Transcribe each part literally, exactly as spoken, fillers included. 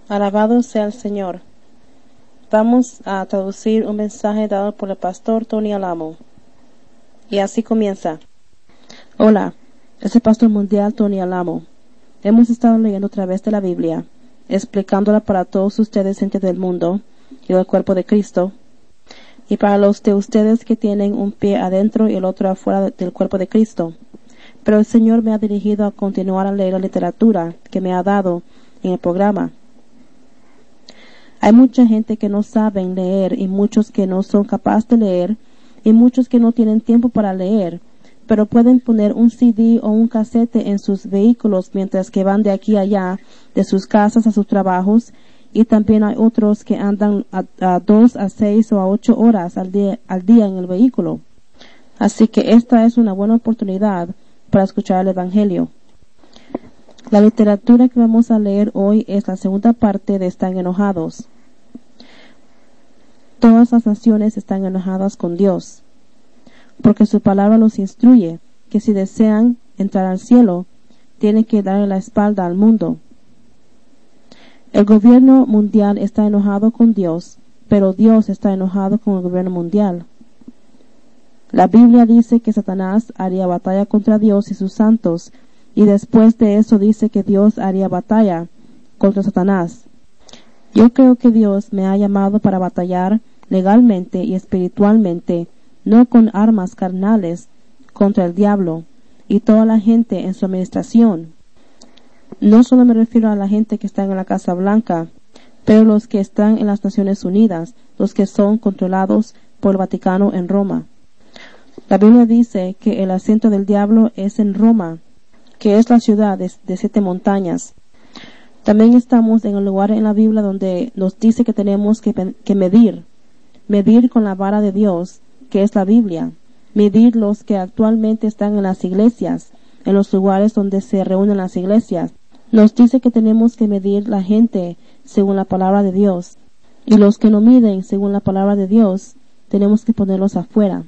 Alabado sea el Señor. Vamos a traducir un mensaje dado por el pastor Tony Alamo. Y así comienza. Hola, es el pastor mundial Tony Alamo. Hemos estado leyendo a través de la Biblia, explicándola para todos ustedes, gente del mundo y del cuerpo de Cristo, y para los de ustedes que tienen un pie adentro y el otro afuera del cuerpo de Cristo. Pero el Señor me ha dirigido a continuar a leer la literatura que me ha dado en el programa. Hay mucha gente que no saben leer y muchos que no son capaces de leer y muchos que no tienen tiempo para leer, pero pueden poner un C D o un casete en sus vehículos mientras que van de aquí a allá, de sus casas a sus trabajos, y también hay otros que andan a, a dos, a seis o a ocho horas al día, al día en el vehículo. Así que esta es una buena oportunidad para escuchar el Evangelio. La literatura que vamos a leer hoy es la segunda parte de Están enojados. Todas las naciones están enojadas con Dios, porque su palabra los instruye que si desean entrar al cielo, tienen que darle la espalda al mundo. El gobierno mundial está enojado con Dios, pero Dios está enojado con el gobierno mundial. La Biblia dice que Satanás haría batalla contra Dios y sus santos, y después de eso dice que Dios haría batalla contra Satanás. Yo creo que Dios me ha llamado para batallar legalmente y espiritualmente, no con armas carnales, contra el diablo y toda la gente en su administración. No solo me refiero a la gente que está en la Casa Blanca, pero los que están en las Naciones Unidas, los que son controlados por el Vaticano en Roma. La Biblia dice que el asiento del diablo es en Roma, que es la ciudad de, de siete montañas. También estamos en el lugar en la Biblia donde nos dice que tenemos que, que medir, medir con la vara de Dios, que es la Biblia, medir los que actualmente están en las iglesias, en los lugares donde se reúnen las iglesias. Nos dice que tenemos que medir la gente según la palabra de Dios, y los que no miden según la palabra de Dios, tenemos que ponerlos afuera.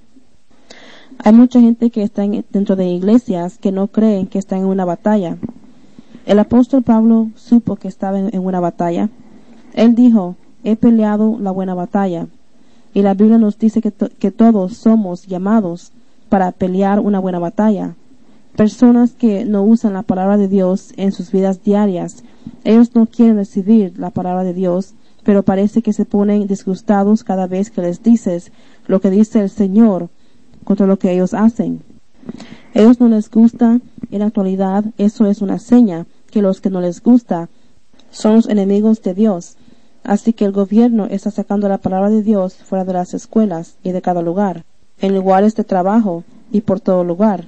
Hay mucha gente que está en, dentro de iglesias que no creen que están en una batalla. El apóstol Pablo supo que estaba en, en una batalla. Él dijo, he peleado la buena batalla. Y la Biblia nos dice que, to- que todos somos llamados para pelear una buena batalla. Personas que no usan la palabra de Dios en sus vidas diarias, ellos no quieren recibir la palabra de Dios, pero parece que se ponen disgustados cada vez que les dices lo que dice el Señor contra lo que ellos hacen. Ellos no les gusta. En la actualidad, eso es una seña que los que no les gusta son los enemigos de Dios. Así que el gobierno está sacando la palabra de Dios fuera de las escuelas y de cada lugar, en lugares de trabajo y por todo lugar.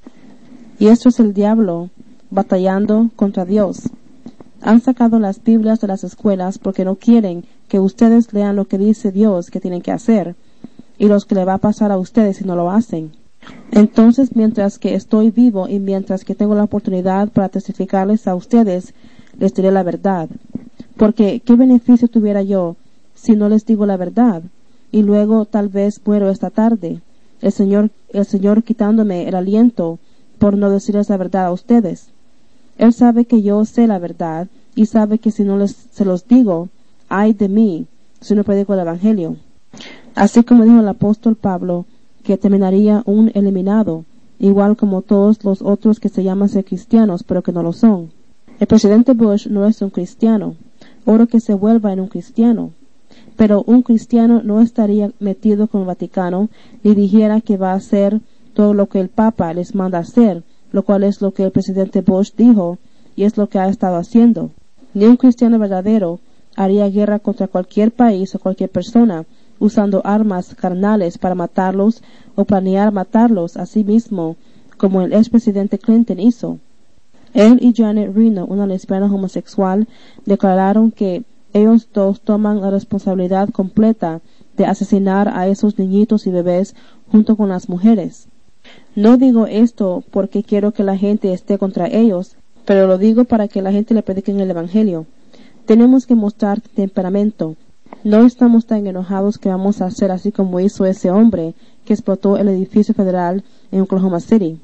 Y esto es el diablo batallando contra Dios. Han sacado las Biblias de las escuelas porque no quieren que ustedes lean lo que dice Dios que tienen que hacer, y los que le va a pasar a ustedes si no lo hacen. Entonces, mientras que estoy vivo y mientras que tengo la oportunidad para testificarles a ustedes, les diré la verdad. Porque, ¿qué beneficio tuviera yo si no les digo la verdad? Y luego tal vez muero esta tarde, el Señor, el Señor quitándome el aliento por no decirles la verdad a ustedes. Él sabe que yo sé la verdad y sabe que si no les se los digo, ay de mí si no predico el Evangelio. Así como dijo el apóstol Pablo, que terminaría un eliminado, igual como todos los otros que se llaman ser cristianos, pero que no lo son. El presidente Bush no es un cristiano. Oro que se vuelva en un cristiano. Pero un cristiano no estaría metido con el Vaticano ni dijera que va a hacer todo lo que el Papa les manda hacer, lo cual es lo que el presidente Bush dijo y es lo que ha estado haciendo. Ni un cristiano verdadero haría guerra contra cualquier país o cualquier persona usando armas carnales para matarlos o planear matarlos a sí mismo, como el expresidente Clinton hizo. Él y Janet Reno, una lesbiana homosexual, declararon que ellos dos toman la responsabilidad completa de asesinar a esos niñitos y bebés junto con las mujeres. No digo esto porque quiero que la gente esté contra ellos, pero lo digo para que la gente le predique el Evangelio. Tenemos que mostrar temperamento. No estamos tan enojados que vamos a hacer así como hizo ese hombre que explotó el edificio federal en Oklahoma City.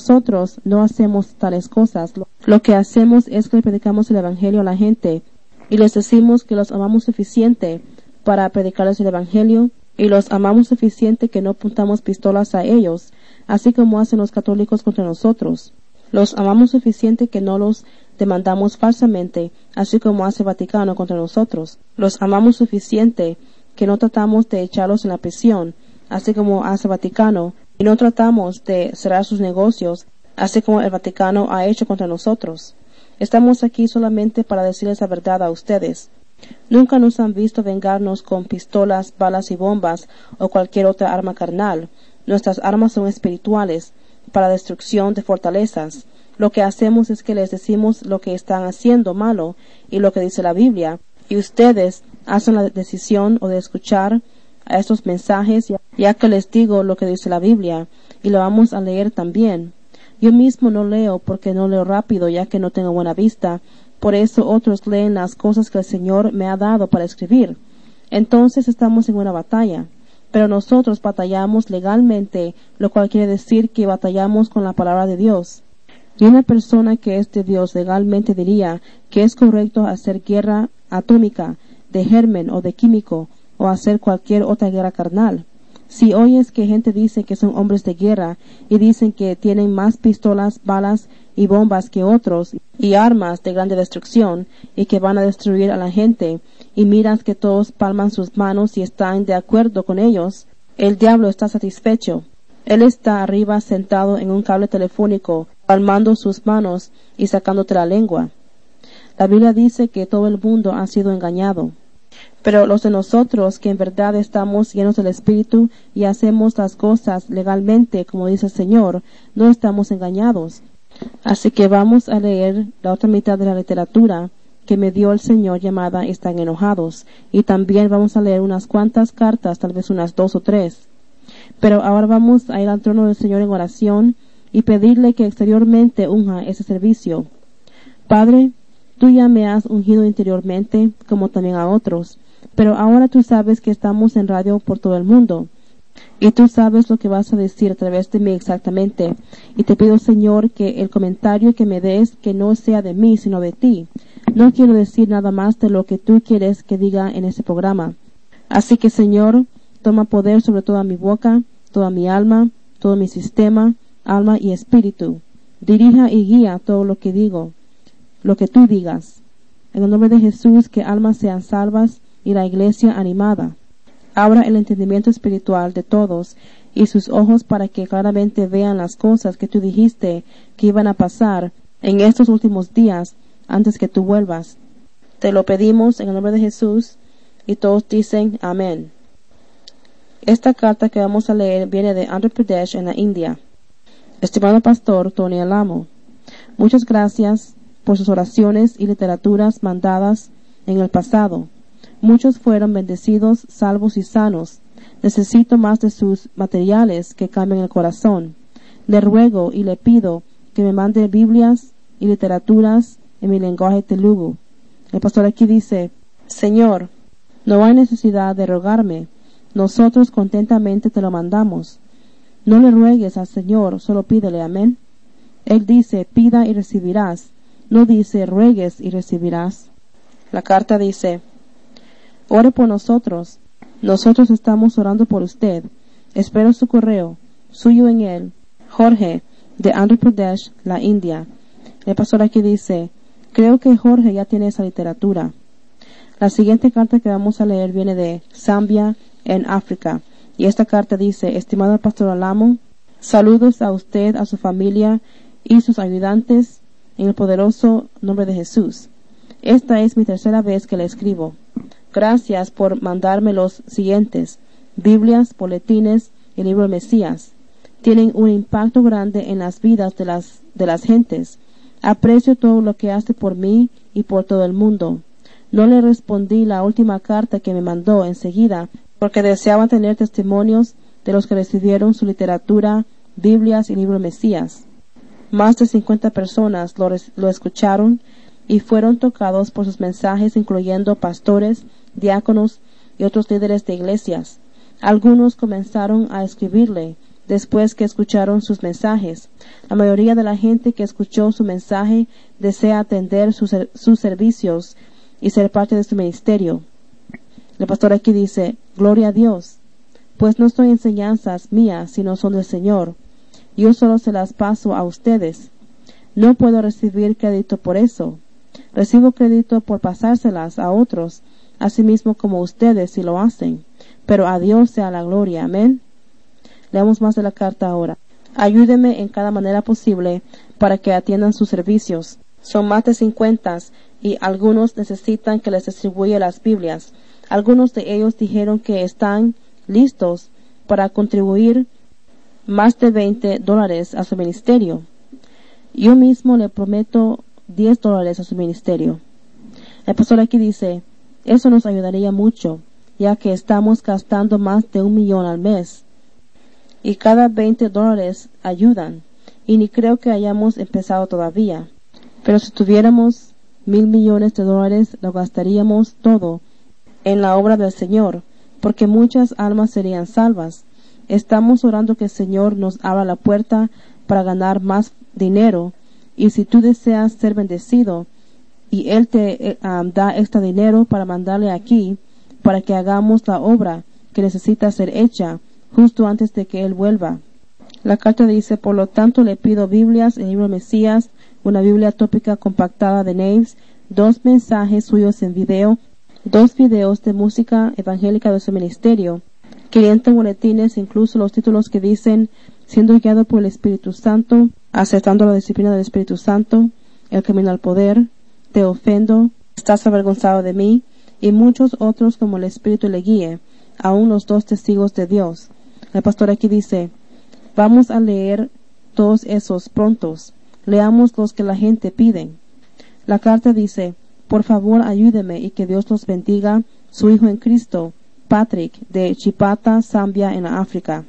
Nosotros no hacemos tales cosas. Lo que hacemos es que le predicamos el Evangelio a la gente y les decimos que los amamos suficiente para predicarles el Evangelio, y los amamos suficiente que no apuntamos pistolas a ellos, así como hacen los católicos contra nosotros. Los amamos suficiente que no los demandamos falsamente, así como hace Vaticano contra nosotros. Los amamos suficiente que no tratamos de echarlos en la prisión, así como hace Vaticano, y no tratamos de cerrar sus negocios, así como el Vaticano ha hecho contra nosotros. Estamos aquí solamente para decirles la verdad a ustedes. Nunca nos han visto vengarnos con pistolas, balas y bombas o cualquier otra arma carnal. Nuestras armas son espirituales, para destrucción de fortalezas. Lo que hacemos es que les decimos lo que están haciendo malo y lo que dice la Biblia, y ustedes hacen la decisión o de escuchar a estos mensajes, ya que les digo lo que dice la Biblia, y lo vamos a leer también. Yo mismo no leo porque no leo rápido, ya que no tengo buena vista. Por eso otros leen las cosas que el Señor me ha dado para escribir. Entonces estamos en una batalla. Pero nosotros batallamos legalmente, lo cual quiere decir que batallamos con la palabra de Dios. Y una persona que es de Dios legalmente diría que es correcto hacer guerra atómica, de germen o de químico, o hacer cualquier otra guerra carnal. Si oyes que gente dice que son hombres de guerra y dicen que tienen más pistolas, balas y bombas que otros y armas de grande destrucción y que van a destruir a la gente, y miras que todos palman sus manos y están de acuerdo con ellos, el diablo está satisfecho. Él está arriba sentado en un cable telefónico, palmando sus manos y sacándote la lengua. La Biblia dice que todo el mundo ha sido engañado. Pero los de nosotros que en verdad estamos llenos del Espíritu y hacemos las cosas legalmente, como dice el Señor, no estamos engañados. Así que vamos a leer la otra mitad de la literatura que me dio el Señor llamada Están enojados, y también vamos a leer unas cuantas cartas, tal vez unas dos o tres. Pero ahora vamos a ir al trono del Señor en oración y pedirle que exteriormente unja ese servicio. Padre, tú ya me has ungido interiormente, como también a otros, pero ahora tú sabes que estamos en radio por todo el mundo, y tú sabes lo que vas a decir a través de mí exactamente, y te pido, Señor, que el comentario que me des que no sea de mí, sino de ti. No quiero decir nada más de lo que tú quieres que diga en ese programa. Así que, Señor, toma poder sobre toda mi boca, toda mi alma, todo mi sistema, alma y espíritu. Dirija y guía todo lo que digo, lo que tú digas. En el nombre de Jesús, que almas sean salvas y la iglesia animada. Abra el entendimiento espiritual de todos y sus ojos para que claramente vean las cosas que tú dijiste que iban a pasar en estos últimos días antes que tú vuelvas. Te lo pedimos en el nombre de Jesús, y todos dicen amén. Esta carta que vamos a leer viene de Andhra Pradesh, en la India. Estimado pastor Tony Alamo, muchas gracias por sus oraciones y literaturas mandadas en el pasado. Muchos fueron bendecidos, salvos y sanos. Necesito más de sus materiales que cambien el corazón. Le ruego y le pido que me mande Biblias y literaturas en mi lenguaje telugu. El pastor aquí dice: Señor, no hay necesidad de rogarme. Nosotros contentamente te lo mandamos. No le ruegues al Señor, solo pídele. Amén. Él dice: pida y recibirás. No dice: ruegues y recibirás. La carta dice: ore por nosotros. Nosotros estamos orando por usted. Espero su correo. Suyo en él, Jorge, de Andhra Pradesh, la India. El pastor aquí dice: creo que Jorge ya tiene esa literatura. La siguiente carta que vamos a leer viene de Zambia, en África. Y esta carta dice: estimado pastor Alamo, saludos a usted, a su familia y sus ayudantes en el poderoso nombre de Jesús. Esta es mi tercera vez que le escribo. Gracias por mandarme los siguientes: Biblias, boletines y el libro Mesías. Tienen un impacto grande en las vidas de las, de las gentes. Aprecio todo lo que hace por mí y por todo el mundo. No le respondí la última carta que me mandó enseguida porque deseaba tener testimonios de los que recibieron su literatura, Biblias y libro Mesías. Más de cincuenta personas lo, lo escucharon y fueron tocados por sus mensajes, incluyendo pastores, diáconos y otros líderes de iglesias. Algunos comenzaron a escribirle después que escucharon sus mensajes. La mayoría de la gente que escuchó su mensaje desea atender sus, sus servicios y ser parte de su ministerio. El pastor aquí dice, gloria a Dios, pues no son enseñanzas mías, sino son del Señor. Yo solo se las paso a ustedes. No puedo recibir crédito por eso. Recibo crédito por pasárselas a otros, así mismo como ustedes si lo hacen. Pero a Dios sea la gloria. Amén. Leamos más de la carta ahora. Ayúdeme en cada manera posible para que atiendan sus servicios. Son más de cincuenta y algunos necesitan que les distribuya las Biblias. Algunos de ellos dijeron que están listos para contribuir más de veinte dólares a su ministerio. Yo mismo le prometo diez dólares a su ministerio. El pastor aquí dice, eso nos ayudaría mucho, ya que estamos gastando más de un millón al mes. Y cada veinte dólares ayudan, y ni creo que hayamos empezado todavía. Pero si tuviéramos mil millones de dólares, lo gastaríamos todo en la obra del Señor, porque muchas almas serían salvas. Estamos orando que el Señor nos abra la puerta para ganar más dinero, y si tú deseas ser bendecido y Él te um, da este dinero para mandarle aquí para que hagamos la obra que necesita ser hecha justo antes de que Él vuelva. La carta dice, por lo tanto le pido Biblias, el libro Mesías, una Biblia tópica compactada de Naves, dos mensajes suyos en video, dos videos de música evangélica de su ministerio, quinientos boletines, incluso los títulos que dicen, siendo guiado por el Espíritu Santo, aceptando la disciplina del Espíritu Santo, el camino al poder, te ofendo, estás avergonzado de mí, y muchos otros como el Espíritu le guíe, aún los dos testigos de Dios. El pastor aquí dice, vamos a leer todos esos prontos, leamos los que la gente pide. La carta dice, por favor ayúdeme y que Dios los bendiga, su hijo en Cristo, Patrick, de Chipata, Zambia, en África.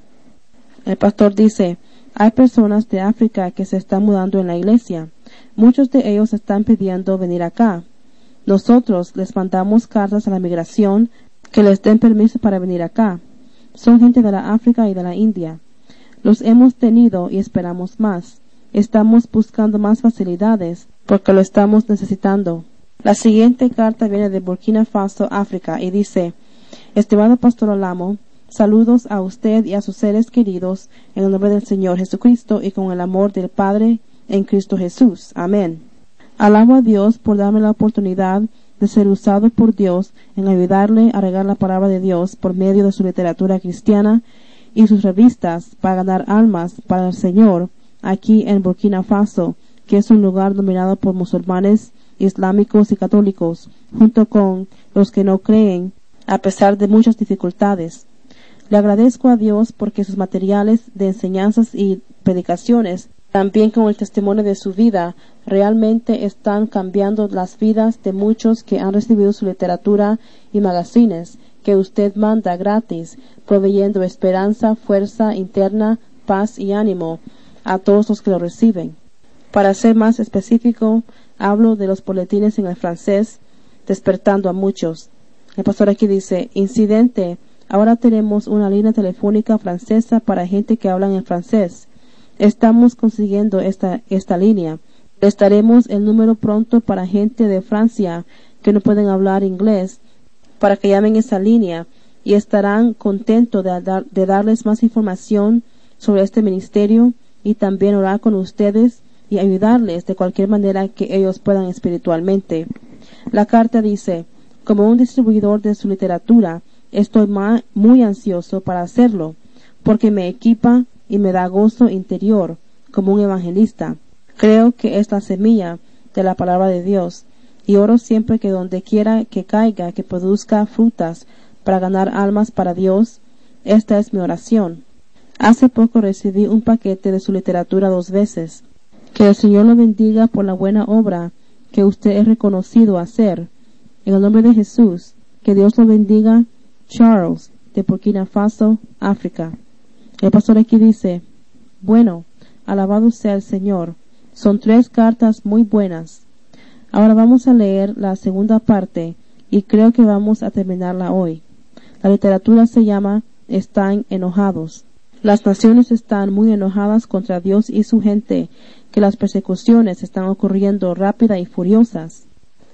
El pastor dice, hay personas de África que se están mudando en la iglesia. Muchos de ellos están pidiendo venir acá. Nosotros les mandamos cartas a la migración que les den permiso para venir acá. Son gente de la África y de la India. Los hemos tenido y esperamos más. Estamos buscando más facilidades porque lo estamos necesitando. La siguiente carta viene de Burkina Faso, África, y dice, estimado pastor Olamo, saludos a usted y a sus seres queridos en el nombre del Señor Jesucristo y con el amor del Padre en Cristo Jesús. Amén. Alabo a Dios por darme la oportunidad de ser usado por Dios en ayudarle a regar la palabra de Dios por medio de su literatura cristiana y sus revistas para ganar almas para el Señor aquí en Burkina Faso, que es un lugar dominado por musulmanes, islámicos y católicos, junto con los que no creen, a pesar de muchas dificultades. Le agradezco a Dios porque sus materiales de enseñanzas y predicaciones, también con el testimonio de su vida, realmente están cambiando las vidas de muchos que han recibido su literatura y magazines que usted manda gratis, proveyendo esperanza, fuerza interna, paz y ánimo a todos los que lo reciben. Para ser más específico, hablo de los boletines en el francés, despertando a muchos. El pastor aquí dice, incidente, ahora tenemos una línea telefónica francesa para gente que habla en francés. Estamos consiguiendo esta, esta línea. Estaremos el número pronto para gente de Francia que no pueden hablar inglés, para que llamen esa línea y estarán contentos de, dar, de darles más información sobre este ministerio y también orar con ustedes y ayudarles de cualquier manera que ellos puedan espiritualmente. La carta dice, como un distribuidor de su literatura, estoy muy ansioso para hacerlo, porque me equipa y me da gozo interior como un evangelista. Creo que es la semilla de la palabra de Dios, y oro siempre que donde quiera que caiga, que produzca frutas para ganar almas para Dios. Esta es mi oración. Hace poco recibí un paquete de su literatura dos veces. Que el Señor lo bendiga por la buena obra que usted es reconocido hacer. En el nombre de Jesús, que Dios lo bendiga. Charles, de Burkina Faso, África. El pastor aquí dice, bueno, alabado sea el Señor. Son tres cartas muy buenas. Ahora vamos a leer la segunda parte y creo que vamos a terminarla hoy. La literatura se llama Están enojados. Las naciones están muy enojadas contra Dios y su gente, que las persecuciones están ocurriendo rápida y furiosas.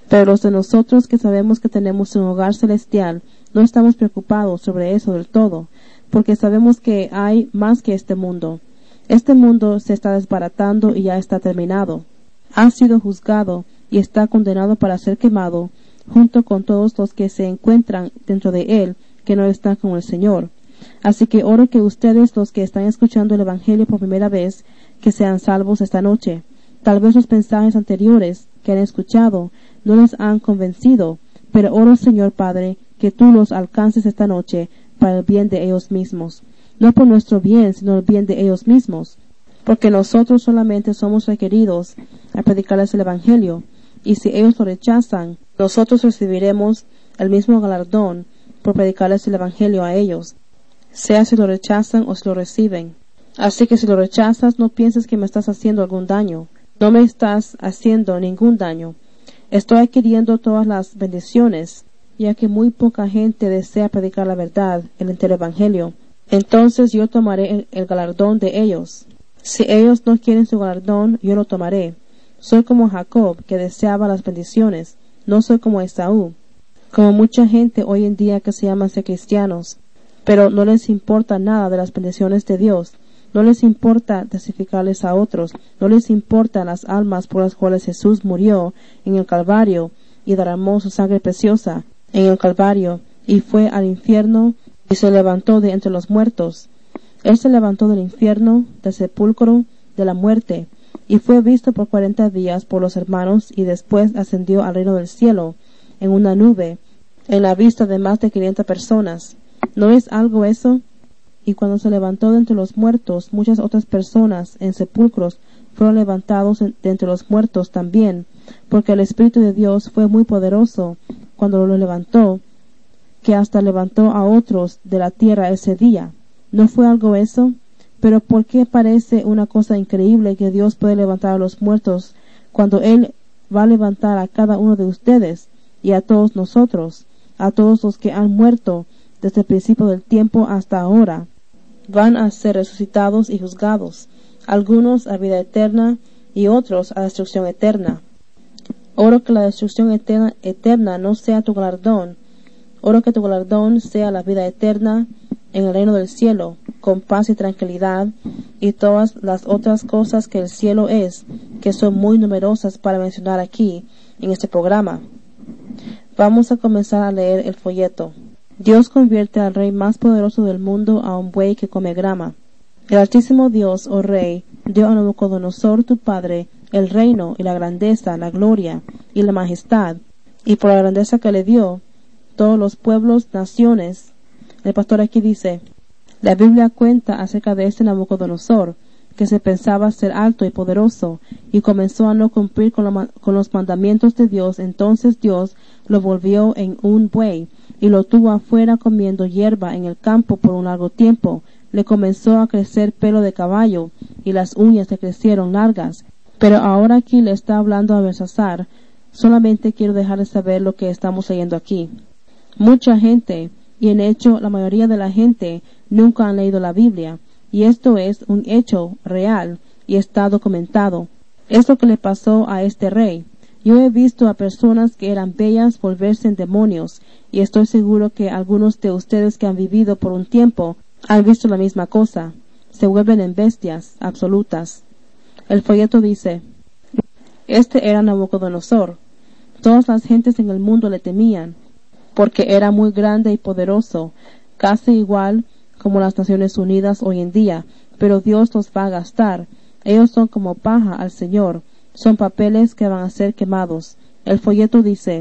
Pero los de nosotros que sabemos que tenemos un hogar celestial, no estamos preocupados sobre eso del todo, porque sabemos que hay más que este mundo. Este mundo se está desbaratando y ya está terminado. Ha sido juzgado y está condenado para ser quemado, junto con todos los que se encuentran dentro de él, que no están con el Señor. Así que oro que ustedes, los que están escuchando el Evangelio por primera vez, que sean salvos esta noche. Tal vez los mensajes anteriores que han escuchado no les han convencido, pero oro, Señor Padre, que tú los alcances esta noche para el bien de ellos mismos. No por nuestro bien, sino el bien de ellos mismos. Porque nosotros solamente somos requeridos a predicarles el Evangelio, y si ellos lo rechazan, nosotros recibiremos el mismo galardón por predicarles el Evangelio a ellos, sea si lo rechazan o si lo reciben. Así que si lo rechazas, no pienses que me estás haciendo algún daño. No me estás haciendo ningún daño. Estoy adquiriendo todas las bendiciones, ya que muy poca gente desea predicar la verdad, el entero Evangelio. Entonces yo tomaré el, el galardón de ellos. Si ellos no quieren su galardón, yo lo tomaré. Soy como Jacob, que deseaba las bendiciones. No soy como Esaú, como mucha gente hoy en día que se llaman ser cristianos, pero no les importa nada de las bendiciones de Dios. No les importa testificarles a otros, no les importan las almas por las cuales Jesús murió en el Calvario y derramó su sangre preciosa en el Calvario y fue al infierno y se levantó de entre los muertos. Él se levantó del infierno, del sepulcro, de la muerte, y fue visto por cuarenta días por los hermanos y después ascendió al reino del cielo en una nube, en la vista de más de quinientas personas. ¿No es algo eso? Y cuando se levantó de entre los muertos, muchas otras personas en sepulcros fueron levantados de entre los muertos también, porque el Espíritu de Dios fue muy poderoso cuando lo levantó, que hasta levantó a otros de la tierra ese día. ¿No fue algo eso? Pero ¿por qué parece una cosa increíble que Dios puede levantar a los muertos cuando Él va a levantar a cada uno de ustedes y a todos nosotros, a todos los que han muerto desde el principio del tiempo hasta ahora? Van a ser resucitados y juzgados, algunos a vida eterna y otros a destrucción eterna. Oro que la destrucción eterna, eterna no sea tu galardón. Oro que tu galardón sea la vida eterna en el reino del cielo, con paz y tranquilidad, y todas las otras cosas que el cielo es, que son muy numerosas para mencionar aquí, en este programa. Vamos a comenzar a leer el folleto. Dios convierte al rey más poderoso del mundo a un buey que come grama. El Altísimo Dios, oh Rey, dio a Nabucodonosor tu padre el reino y la grandeza, la gloria y la majestad, y por la grandeza que le dio, todos los pueblos, naciones. El pastor aquí dice, la Biblia cuenta acerca de este Nabucodonosor, que se pensaba ser alto y poderoso, y comenzó a no cumplir con, lo, con los mandamientos de Dios. Entonces Dios lo volvió en un buey, y lo tuvo afuera comiendo hierba en el campo por un largo tiempo. Le comenzó a crecer pelo de caballo, y las uñas le crecieron largas. Pero ahora aquí le está hablando a Belsasar. Solamente quiero dejarles saber lo que estamos leyendo aquí. Mucha gente, y en hecho la mayoría de la gente, nunca han leído la Biblia, y esto es un hecho real, y está documentado. Es lo que le pasó a este rey. Yo he visto a personas que eran bellas volverse en demonios, y estoy seguro que algunos de ustedes que han vivido por un tiempo han visto la misma cosa. Se vuelven en bestias absolutas. El folleto dice, este era Nabucodonosor. Todas las gentes en el mundo le temían, porque era muy grande y poderoso, casi igual como las Naciones Unidas hoy en día, pero Dios los va a gastar. Ellos son como paja al Señor, son papeles que van a ser quemados. El folleto dice,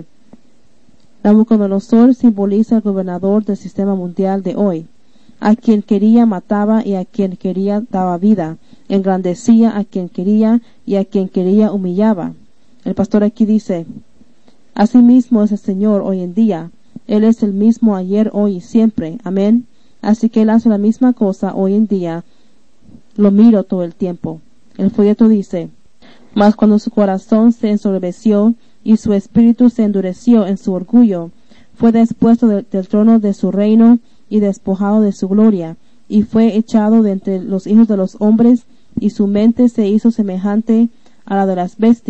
Nabucodonosor simboliza al gobernador del sistema mundial de hoy. A quien quería mataba y a quien quería daba vida, engrandecía a quien quería y a quien quería humillaba. El pastor aquí dice, asimismo es el Señor hoy en día. Él es el mismo ayer, hoy y siempre. Amén. Así que Él hace la misma cosa hoy en día. Lo miro todo el tiempo. El folleto dice, mas cuando su corazón se ensoberbeció y su espíritu se endureció en su orgullo, fue despuesto de, del trono de su reino y despojado de su gloria, y fue echado de entre los hijos de los hombres, y su mente se hizo semejante a la de las bestias,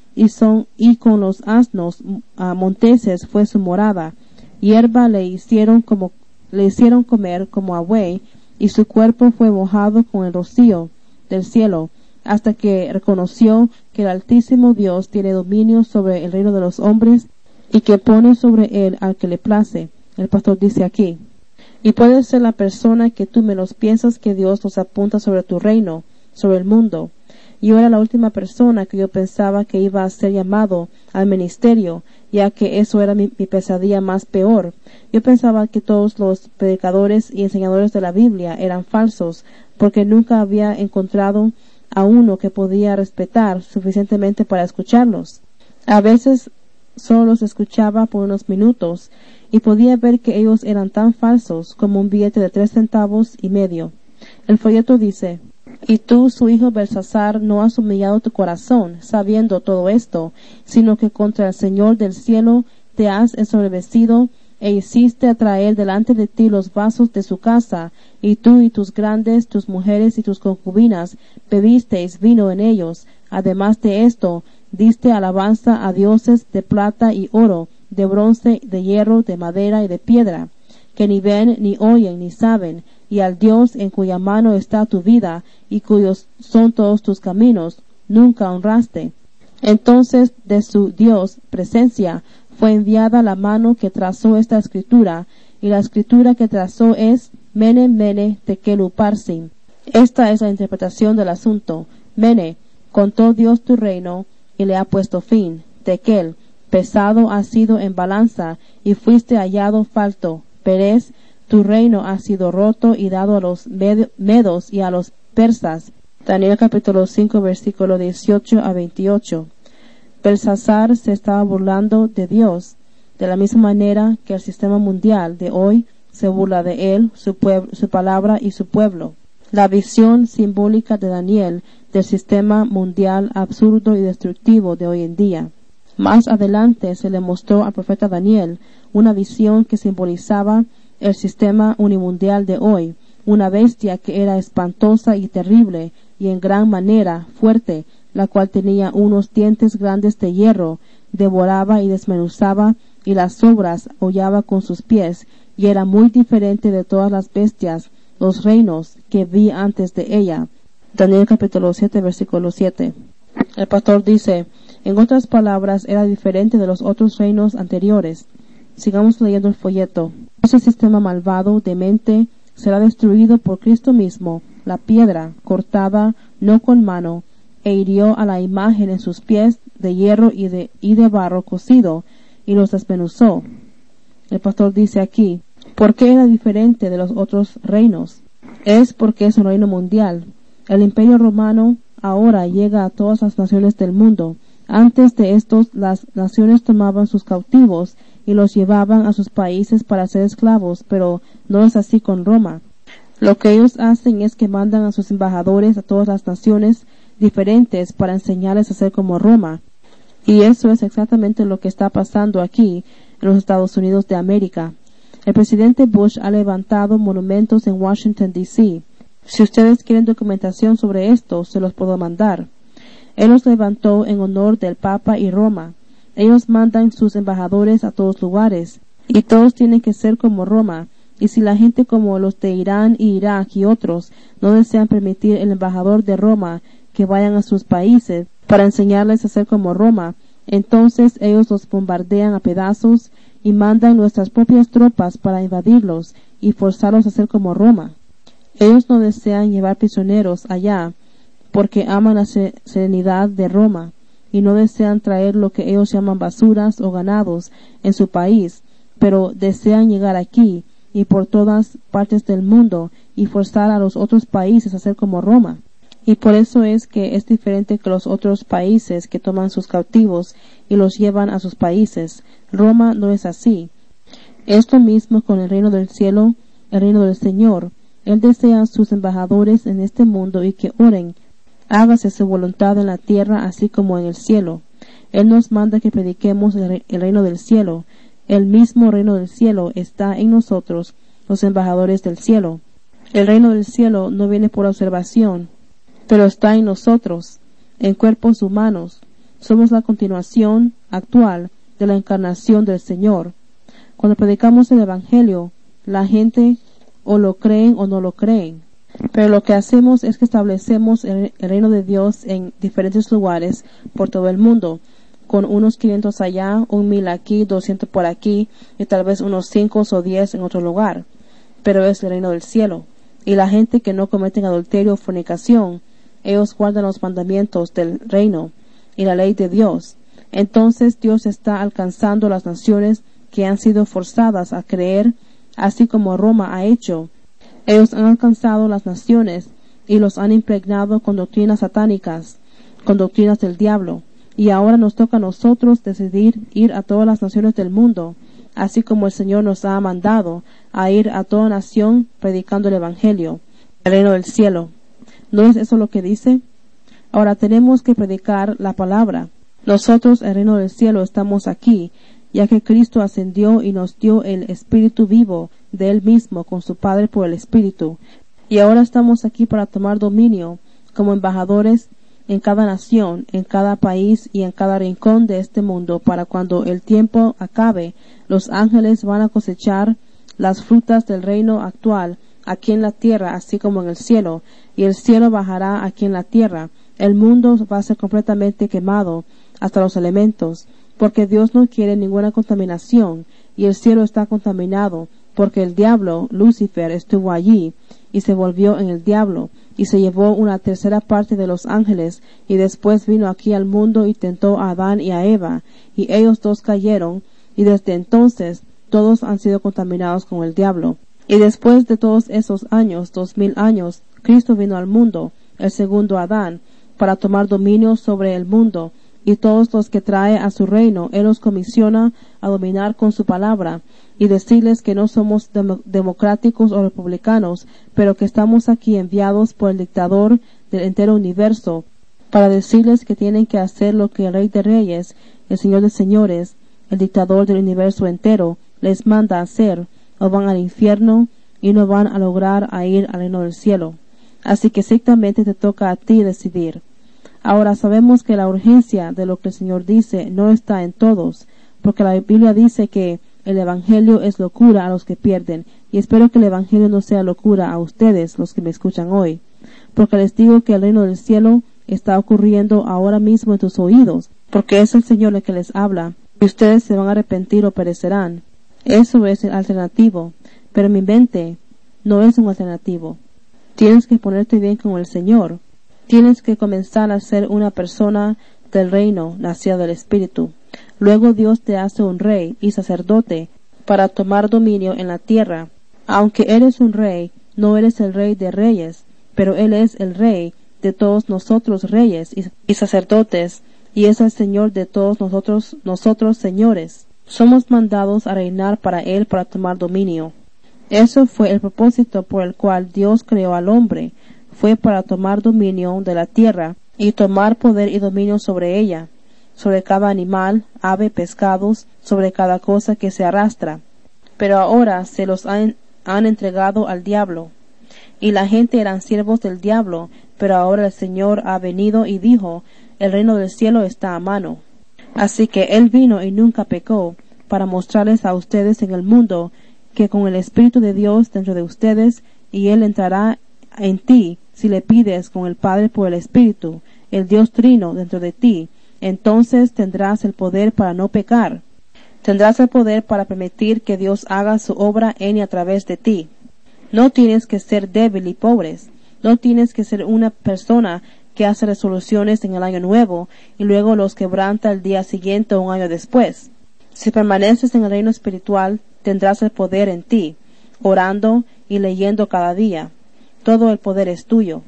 y son y con los asnos uh, monteses fue su morada. Hierba le hicieron como le hicieron comer como a buey, y su cuerpo fue mojado con el rocío del cielo, hasta que reconoció que el Altísimo Dios tiene dominio sobre el reino de los hombres y que pone sobre él al que le place. El pastor dice aquí: y puede ser la persona que tú menos piensas que Dios nos apunta sobre tu reino, sobre el mundo. Yo era la última persona que yo pensaba que iba a ser llamado al ministerio, ya que eso era mi, mi pesadilla más peor. Yo pensaba que todos los predicadores y enseñadores de la Biblia eran falsos, porque nunca había encontrado a uno que podía respetar suficientemente para escucharlos. A veces solo los escuchaba por unos minutos y podía ver que ellos eran tan falsos como un billete de tres centavos y medio. El folleto dice: y tú, su hijo Belsasar, no has humillado tu corazón, sabiendo todo esto, sino que contra el Señor del cielo te has ensoberbecido, e hiciste atraer delante de ti los vasos de su casa, y tú y tus grandes, tus mujeres y tus concubinas, bebisteis vino en ellos. Además de esto, diste alabanza a dioses de plata y oro, de bronce, de hierro, de madera y de piedra, que ni ven, ni oyen, ni saben, y al Dios en cuya mano está tu vida, y cuyos son todos tus caminos, nunca honraste. Entonces de su Dios presencia fue enviada la mano que trazó esta escritura, y la escritura que trazó es Mene, Mene, Tekel Uparsin. Esta es la interpretación del asunto. Mene, contó Dios tu reino, y le ha puesto fin. Tekel, pesado has sido en balanza, y fuiste hallado falto. Perez, tu reino ha sido roto y dado a los med medos y a los persas. Daniel capítulo cinco versículo dieciocho a veintiocho. Belsasar se estaba burlando de Dios, de la misma manera que el sistema mundial de hoy se burla de él, su, su palabra y su pueblo. La visión simbólica de Daniel del sistema mundial absurdo y destructivo de hoy en día. Más adelante se le mostró al profeta Daniel una visión que simbolizaba el sistema unimundial de hoy, una bestia que era espantosa y terrible y en gran manera fuerte, la cual tenía unos dientes grandes de hierro, devoraba y desmenuzaba, y las sobras hollaba con sus pies, y era muy diferente de todas las bestias, los reinos que vi antes de ella. Daniel capítulo siete versículo siete. El pastor dice: en otras palabras, era diferente de los otros reinos anteriores. Sigamos leyendo el folleto. Ese sistema malvado, demente, será destruido por Cristo mismo, la piedra, cortada no con mano, e hirió a la imagen en sus pies de hierro y de, y de barro cocido, y los desmenuzó. El pastor dice aquí: ¿por qué era diferente de los otros reinos? Es porque es un reino mundial. El imperio romano ahora llega a todas las naciones del mundo. Antes de estos, las naciones tomaban sus cautivos y los llevaban a sus países para ser esclavos, pero no es así con Roma. Lo que ellos hacen es que mandan a sus embajadores a todas las naciones diferentes para enseñarles a ser como Roma. Y eso es exactamente lo que está pasando aquí en los Estados Unidos de América. El presidente Bush ha levantado monumentos en Washington, D C Si ustedes quieren documentación sobre esto, se los puedo mandar. Él los levantó en honor del Papa y Roma. Ellos mandan sus embajadores a todos lugares, y todos tienen que ser como Roma. Y si la gente como los de Irán y Irak y otros no desean permitir el embajador de Roma que vayan a sus países para enseñarles a ser como Roma, entonces ellos los bombardean a pedazos y mandan nuestras propias tropas para invadirlos y forzarlos a ser como Roma. Ellos no desean llevar prisioneros allá porque aman la serenidad de Roma y no desean traer lo que ellos llaman basuras o ganados en su país, pero desean llegar aquí y por todas partes del mundo y forzar a los otros países a ser como Roma. Y por eso es que es diferente que los otros países que toman sus cautivos y los llevan a sus países. Roma no es así. Es lo mismo con el reino del cielo, el reino del Señor. Él desea sus embajadores en este mundo y que oren: hágase su voluntad en la tierra así como en el cielo. Él nos manda que prediquemos el, re el reino del cielo. El mismo reino del cielo está en nosotros, los embajadores del cielo. El reino del cielo no viene por observación, pero está en nosotros, en cuerpos humanos. Somos la continuación actual de la encarnación del Señor. Cuando predicamos el Evangelio, la gente o lo creen o no lo creen. Pero lo que hacemos es que establecemos el, el reino de Dios en diferentes lugares por todo el mundo, con unos quinientos allá, un mil aquí, doscientos por aquí, y tal vez unos cinco o diez en otro lugar. Pero es el reino del cielo. Y la gente que no cometen adulterio o fornicación, ellos guardan los mandamientos del reino y la ley de Dios. Entonces Dios está alcanzando las naciones que han sido forzadas a creer, así como Roma ha hecho. Ellos han alcanzado las naciones y los han impregnado con doctrinas satánicas, con doctrinas del diablo. Y ahora nos toca a nosotros decidir ir a todas las naciones del mundo, así como el Señor nos ha mandado a ir a toda nación predicando el Evangelio, el reino del cielo. ¿No es eso lo que dice? Ahora tenemos que predicar la palabra. Nosotros, el reino del cielo, estamos aquí, ya que Cristo ascendió y nos dio el Espíritu vivo de Él mismo con su Padre por el Espíritu. Y ahora estamos aquí para tomar dominio como embajadores en cada nación, en cada país y en cada rincón de este mundo, para cuando el tiempo acabe, los ángeles van a cosechar las frutas del reino actual aquí en la tierra, así como en el cielo, y el cielo bajará aquí en la tierra. El mundo va a ser completamente quemado hasta los elementos, porque Dios no quiere ninguna contaminación, y el cielo está contaminado, porque el diablo, Lucifer, estuvo allí, y se volvió en el diablo, y se llevó una tercera parte de los ángeles, y después vino aquí al mundo y tentó a Adán y a Eva, y ellos dos cayeron, y desde entonces todos han sido contaminados con el diablo. Y después de todos esos años, dos mil años, Cristo vino al mundo, el segundo Adán, para tomar dominio sobre el mundo, y todos los que trae a su reino, Él los comisiona a dominar con su palabra, y decirles que no somos dem- democráticos o republicanos, pero que estamos aquí enviados por el dictador del entero universo, para decirles que tienen que hacer lo que el Rey de Reyes, el Señor de Señores, el dictador del universo entero, les manda hacer, o van al infierno y no van a lograr a ir al reino del cielo. Así que exactamente te toca a ti decidir. Ahora sabemos que la urgencia de lo que el Señor dice no está en todos, porque la Biblia dice que el Evangelio es locura a los que pierden, y espero que el Evangelio no sea locura a ustedes, los que me escuchan hoy, porque les digo que el reino del cielo está ocurriendo ahora mismo en tus oídos, porque es el Señor el que les habla, y ustedes se van a arrepentir o perecerán. Eso es el alternativo, pero mi mente no es un alternativo. Tienes que ponerte bien con el Señor. Tienes que comenzar a ser una persona del reino, nacida del Espíritu. Luego Dios te hace un rey y sacerdote para tomar dominio en la tierra. Aunque eres un rey, no eres el rey de reyes, pero Él es el rey de todos nosotros reyes y, y sacerdotes, y es el Señor de todos nosotros, nosotros señores. Somos mandados a reinar para Él para tomar dominio. Eso fue el propósito por el cual Dios creó al hombre. Fue para tomar dominio de la tierra y tomar poder y dominio sobre ella, sobre cada animal, ave, pescados, sobre cada cosa que se arrastra. Pero ahora se los han, han entregado al diablo. Y la gente eran siervos del diablo, pero ahora el Señor ha venido y dijo, el reino del cielo está a mano. Así que Él vino y nunca pecó, para mostrarles a ustedes en el mundo que con el Espíritu de Dios dentro de ustedes, y Él entrará en ti si le pides con el Padre por el Espíritu, el Dios Trino dentro de ti, entonces tendrás el poder para no pecar. Tendrás el poder para permitir que Dios haga su obra en y a través de ti. No tienes que ser débil y pobres. No tienes que ser una persona que hace resoluciones en el año nuevo y luego los quebranta el día siguiente o un año después. Si permaneces en el reino espiritual, tendrás el poder en ti, orando y leyendo cada día. Todo el poder es tuyo.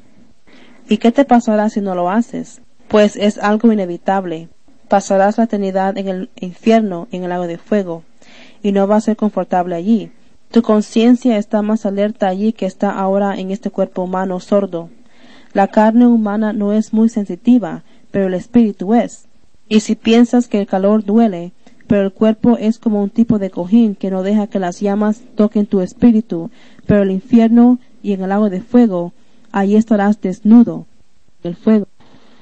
¿Y qué te pasará si no lo haces? Pues es algo inevitable. Pasarás la eternidad en el infierno, en el lago de fuego, y no va a ser confortable allí. Tu conciencia está más alerta allí que está ahora en este cuerpo humano sordo. La carne humana no es muy sensitiva, pero el espíritu es. Y si piensas que el calor duele, pero el cuerpo es como un tipo de cojín que no deja que las llamas toquen tu espíritu, pero el infierno y en el lago de fuego, allí estarás desnudo, el fuego.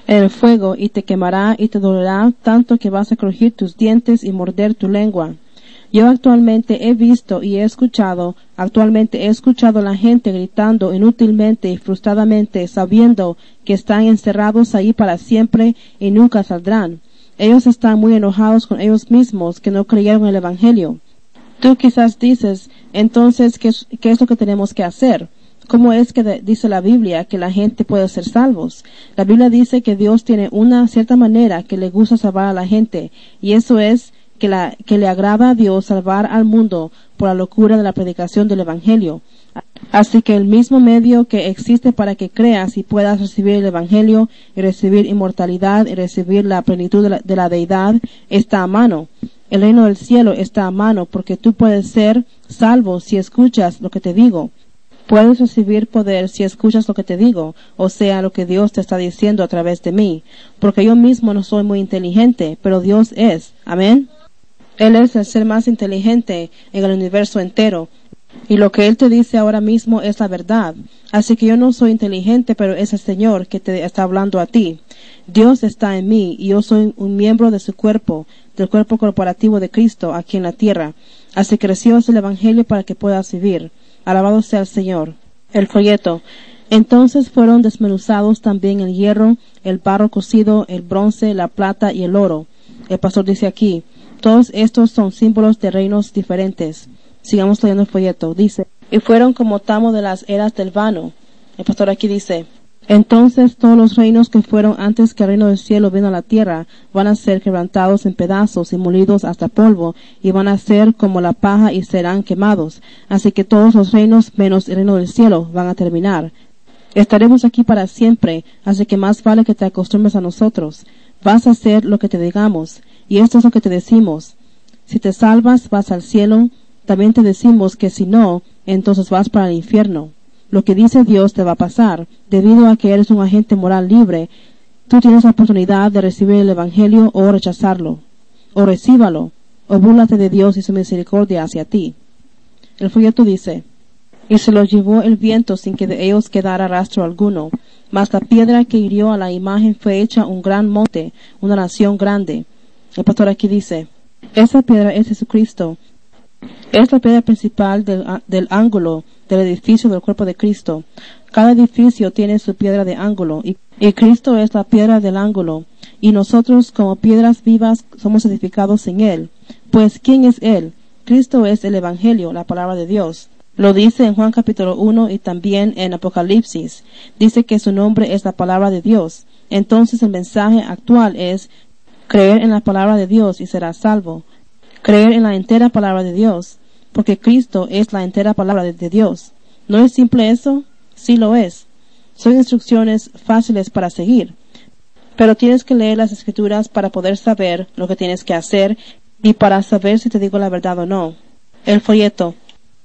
en el fuego, y te quemará y te dolerá tanto que vas a crujir tus dientes y morder tu lengua. Yo actualmente he visto y he escuchado, actualmente he escuchado a la gente gritando inútilmente y frustradamente, sabiendo que están encerrados ahí para siempre y nunca saldrán. Ellos están muy enojados con ellos mismos que no creyeron en el Evangelio. Tú quizás dices, entonces, ¿qué es, qué es lo que tenemos que hacer? ¿Cómo es que de, dice la Biblia que la gente puede ser salvos? La Biblia dice que Dios tiene una cierta manera que le gusta salvar a la gente, y eso es que, la, que le agrada a Dios salvar al mundo por la locura de la predicación del Evangelio. Así que el mismo medio que existe para que creas y puedas recibir el Evangelio y recibir inmortalidad y recibir la plenitud de la, de la deidad está a mano. El reino del cielo está a mano porque tú puedes ser salvo si escuchas lo que te digo. Puedes recibir poder si escuchas lo que te digo, o sea, lo que Dios te está diciendo a través de mí, porque yo mismo no soy muy inteligente, pero Dios es. Amén. Él es el ser más inteligente en el universo entero, y lo que Él te dice ahora mismo es la verdad. Así que yo no soy inteligente, pero es el Señor que te está hablando a ti. Dios está en mí, y yo soy un miembro de su cuerpo, del cuerpo corporativo de Cristo aquí en la tierra. Así que recibas el Evangelio para que puedas vivir. Alabado sea el Señor. El folleto. Entonces fueron desmenuzados también el hierro, el barro cocido, el bronce, la plata y el oro. El pastor dice aquí, todos estos son símbolos de reinos diferentes. Sigamos leyendo el folleto. Dice, y fueron como tamo de las eras del vano. El pastor aquí dice, entonces todos los reinos que fueron antes que el reino del cielo vino a la tierra van a ser quebrantados en pedazos y molidos hasta polvo, y van a ser como la paja y serán quemados. Así que todos los reinos menos el reino del cielo van a terminar. Estaremos aquí para siempre, así que más vale que te acostumbres a nosotros. Vas a hacer lo que te digamos, y esto es lo que te decimos. Si te salvas, vas al cielo. También te decimos que si no, entonces vas para el infierno. Lo que dice Dios te va a pasar, debido a que eres un agente moral libre. Tú tienes la oportunidad de recibir el Evangelio o rechazarlo. O recíbalo, o búrlate de Dios y su misericordia hacia ti. El folleto dice, y se los llevó el viento sin que de ellos quedara rastro alguno. Mas la piedra que hirió a la imagen fue hecha un gran monte, una nación grande. El pastor aquí dice, esa piedra es Jesucristo. Es la piedra principal del, del ángulo del edificio del cuerpo de Cristo. Cada edificio tiene su piedra de ángulo, y, y Cristo es la piedra del ángulo, y nosotros como piedras vivas somos edificados en Él. Pues, ¿quién es Él? Cristo es el Evangelio, la palabra de Dios. Lo dice en Juan capítulo uno y también en Apocalipsis. Dice que su nombre es la palabra de Dios. Entonces el mensaje actual es creer en la palabra de Dios y serás salvo. Creer en la entera palabra de Dios, porque Cristo es la entera palabra de, de Dios. ¿No es simple eso? Sí lo es. Son instrucciones fáciles para seguir, pero tienes que leer las Escrituras para poder saber lo que tienes que hacer y para saber si te digo la verdad o no. El folleto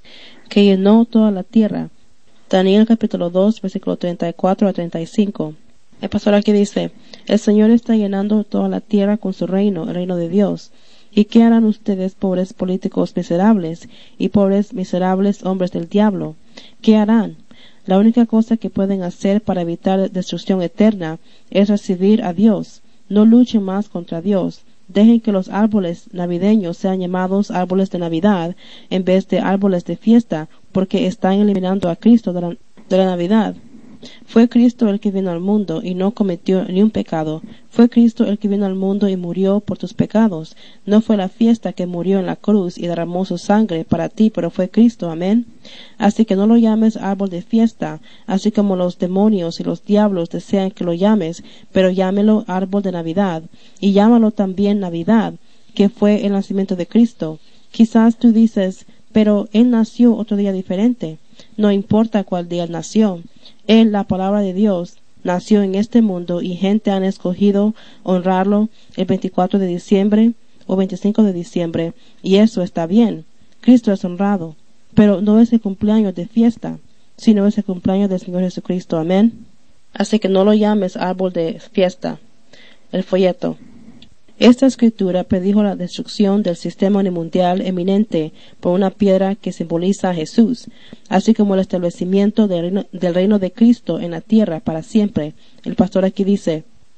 que llenó toda la tierra. Daniel capítulo dos, versículo treinta y cuatro a treinta y cinco. El pastor aquí dice, el Señor está llenando toda la tierra con su reino, el reino de Dios. ¿Y qué harán ustedes, pobres políticos miserables y pobres miserables hombres del diablo? ¿Qué harán? La única cosa que pueden hacer para evitar destrucción eterna es recibir a Dios. No luchen más contra Dios. Dejen que los árboles navideños sean llamados árboles de Navidad en vez de árboles de fiesta, porque están eliminando a Cristo de la, de la Navidad. Fue Cristo el que vino al mundo y no cometió ni un pecado. Fue Cristo el que vino al mundo y murió por tus pecados. No fue la fiesta que murió en la cruz y derramó su sangre para ti, pero fue Cristo. Amén. Así que no lo llames árbol de fiesta, así como los demonios y los diablos desean que lo llames, pero llámelo árbol de Navidad. Y llámalo también Navidad, que fue el nacimiento de Cristo. Quizás tú dices, pero Él nació otro día diferente. No importa cuál día nació. Él, la palabra de Dios, nació en este mundo y gente han escogido honrarlo el veinticuatro de diciembre o veinticinco de diciembre, y eso está bien. Cristo es honrado, pero no es el cumpleaños de fiesta, sino es el cumpleaños del Señor Jesucristo. Amén. Así que no lo llames árbol de fiesta. El folleto. Esta escritura predijo la destrucción del sistema mundial eminente por una piedra que simboliza a Jesús, así como el establecimiento del reino, del reino de Cristo en la tierra para siempre. El pastor aquí dice,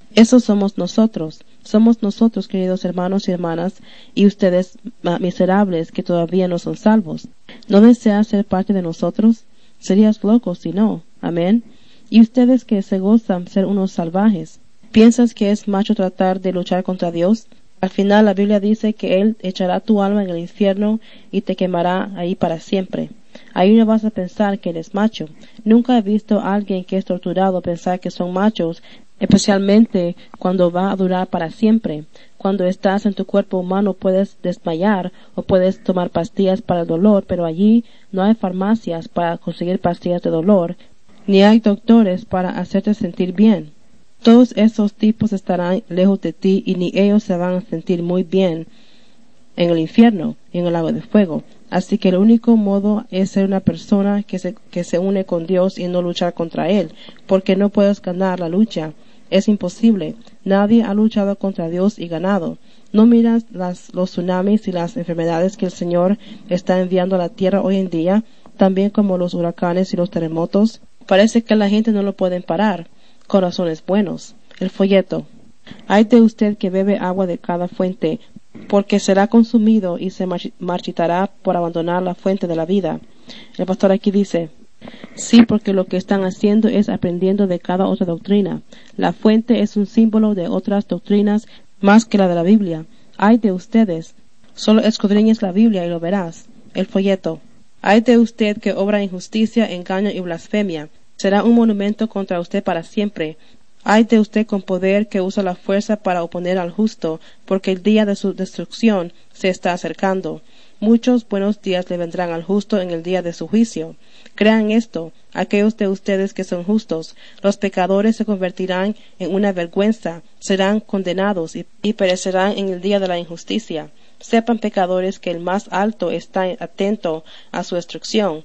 Eso somos nosotros. Somos nosotros, queridos hermanos y hermanas, y ustedes miserables que todavía no son salvos. ¿No deseas ser parte de nosotros? Serías loco si no. Amén. Y ustedes que se gozan ser unos salvajes, ¿piensas que es macho tratar de luchar contra Dios? Al final la Biblia dice que Él echará tu alma en el infierno y te quemará ahí para siempre. Ahí no vas a pensar que eres macho. Nunca he visto a alguien que es torturado pensar que son machos, especialmente cuando va a durar para siempre. Cuando estás en tu cuerpo humano puedes desmayar o puedes tomar pastillas para el dolor, pero allí no hay farmacias para conseguir pastillas de dolor, ni hay doctores para hacerte sentir bien. Todos esos tipos estarán lejos de ti y ni ellos se van a sentir muy bien en el infierno y en el lago de fuego. Así que el único modo es ser una persona que se, que se une con Dios y no luchar contra Él, porque no puedes ganar la lucha. Es imposible. Nadie ha luchado contra Dios y ganado. ¿No miras las, los tsunamis y las enfermedades que el Señor está enviando a la tierra hoy en día, también como los huracanes y los terremotos? Parece que la gente no lo puede parar. Corazones buenos. El folleto. Ay de usted que bebe agua de cada fuente, porque será consumido y se marchitará por abandonar la fuente de la vida. El pastor aquí dice, sí, porque lo que están haciendo es aprendiendo de cada otra doctrina. La fuente es un símbolo de otras doctrinas más que la de la Biblia. Ay de ustedes. Solo escudriñes la Biblia y lo verás. El folleto. Ay de usted que obra injusticia, engaño y blasfemia. Será un monumento contra usted para siempre. Ay de usted con poder que usa la fuerza para oponer al justo, porque el día de su destrucción se está acercando. Muchos buenos días le vendrán al justo en el día de su juicio. Crean esto, aquellos de ustedes que son justos. Los pecadores se convertirán en una vergüenza, serán condenados y, y perecerán en el día de la injusticia. Sepan, pecadores, que el más alto está atento a su destrucción,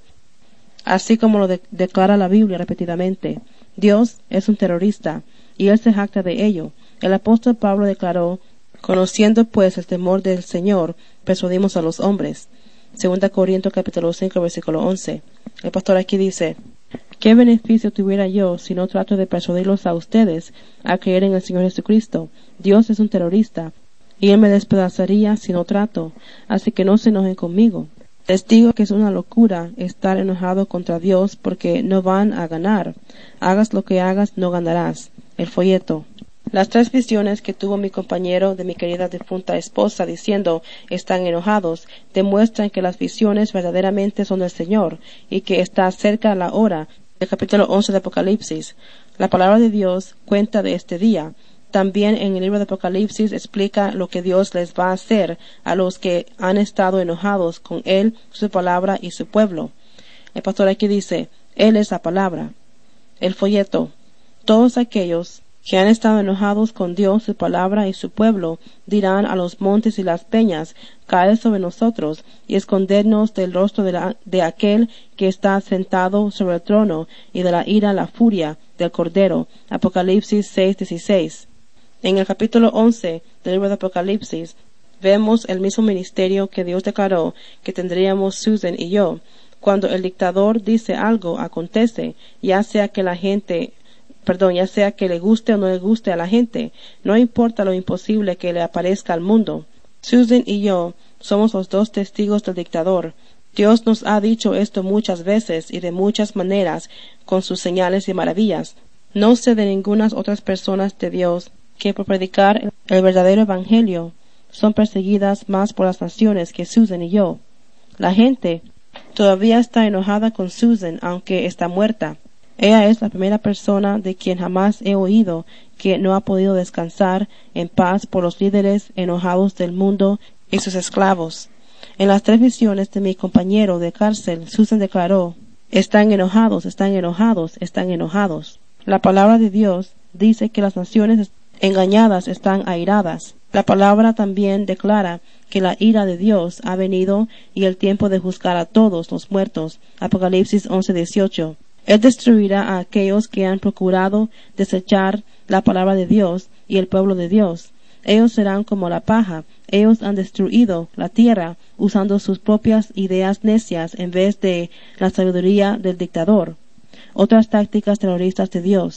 así como lo de- declara la Biblia repetidamente. Dios es un terrorista, y Él se jacta de ello. El apóstol Pablo declaró, conociendo pues el temor del Señor, persuadimos a los hombres. Segunda Corintios capítulo cinco, versículo once. El pastor aquí dice, ¿qué beneficio tuviera yo si no trato de persuadirlos a ustedes a creer en el Señor Jesucristo? Dios es un terrorista, y Él me despedazaría si no trato, así que no se enojen conmigo. Les digo que es una locura estar enojado contra Dios porque no van a ganar. Hagas lo que hagas, no ganarás. El folleto. Las tres visiones que tuvo mi compañero de mi querida difunta esposa diciendo están enojados demuestran que las visiones verdaderamente son del Señor y que está cerca la hora. El capítulo once de Apocalipsis. La palabra de Dios cuenta de este día. También en el libro de Apocalipsis explica lo que Dios les va a hacer a los que han estado enojados con Él, su palabra y su pueblo. El pastor aquí dice, Él es la palabra. El folleto. Todos aquellos que han estado enojados con Dios, su palabra y su pueblo, dirán a los montes y las peñas, caed sobre nosotros y escondernos del rostro de, la, de aquel que está sentado sobre el trono y de la ira, la furia del Cordero. Apocalipsis seis dieciséis. En el capítulo once del libro de Apocalipsis vemos el mismo ministerio que Dios declaró que tendríamos Susan y yo. Cuando el dictador dice algo, acontece, ya sea que la gente, perdón, ya sea que le guste o no le guste a la gente, no importa lo imposible que le aparezca al mundo. Susan y yo somos los dos testigos del dictador. Dios nos ha dicho esto muchas veces y de muchas maneras con sus señales y maravillas. No sé de ninguna otras personas de Dios que por predicar el verdadero evangelio son perseguidas más por las naciones que Susan y yo. La gente todavía está enojada con Susan aunque está muerta. Ella es la primera persona de quien jamás he oído que no ha podido descansar en paz por los líderes enojados del mundo y sus esclavos. En las tres visiones de mi compañero de cárcel, Susan declaró, están enojados, están enojados, están enojados. La palabra de Dios dice que las naciones engañadas están airadas. La palabra también declara que la ira de Dios ha venido y el tiempo de juzgar a todos los muertos. Apocalipsis once dieciocho. Él destruirá a aquellos que han procurado desechar la palabra de Dios y el pueblo de Dios. Ellos serán como la paja. Ellos han destruido la tierra usando sus propias ideas necias en vez de la sabiduría del dictador. Otras tácticas terroristas de Dios.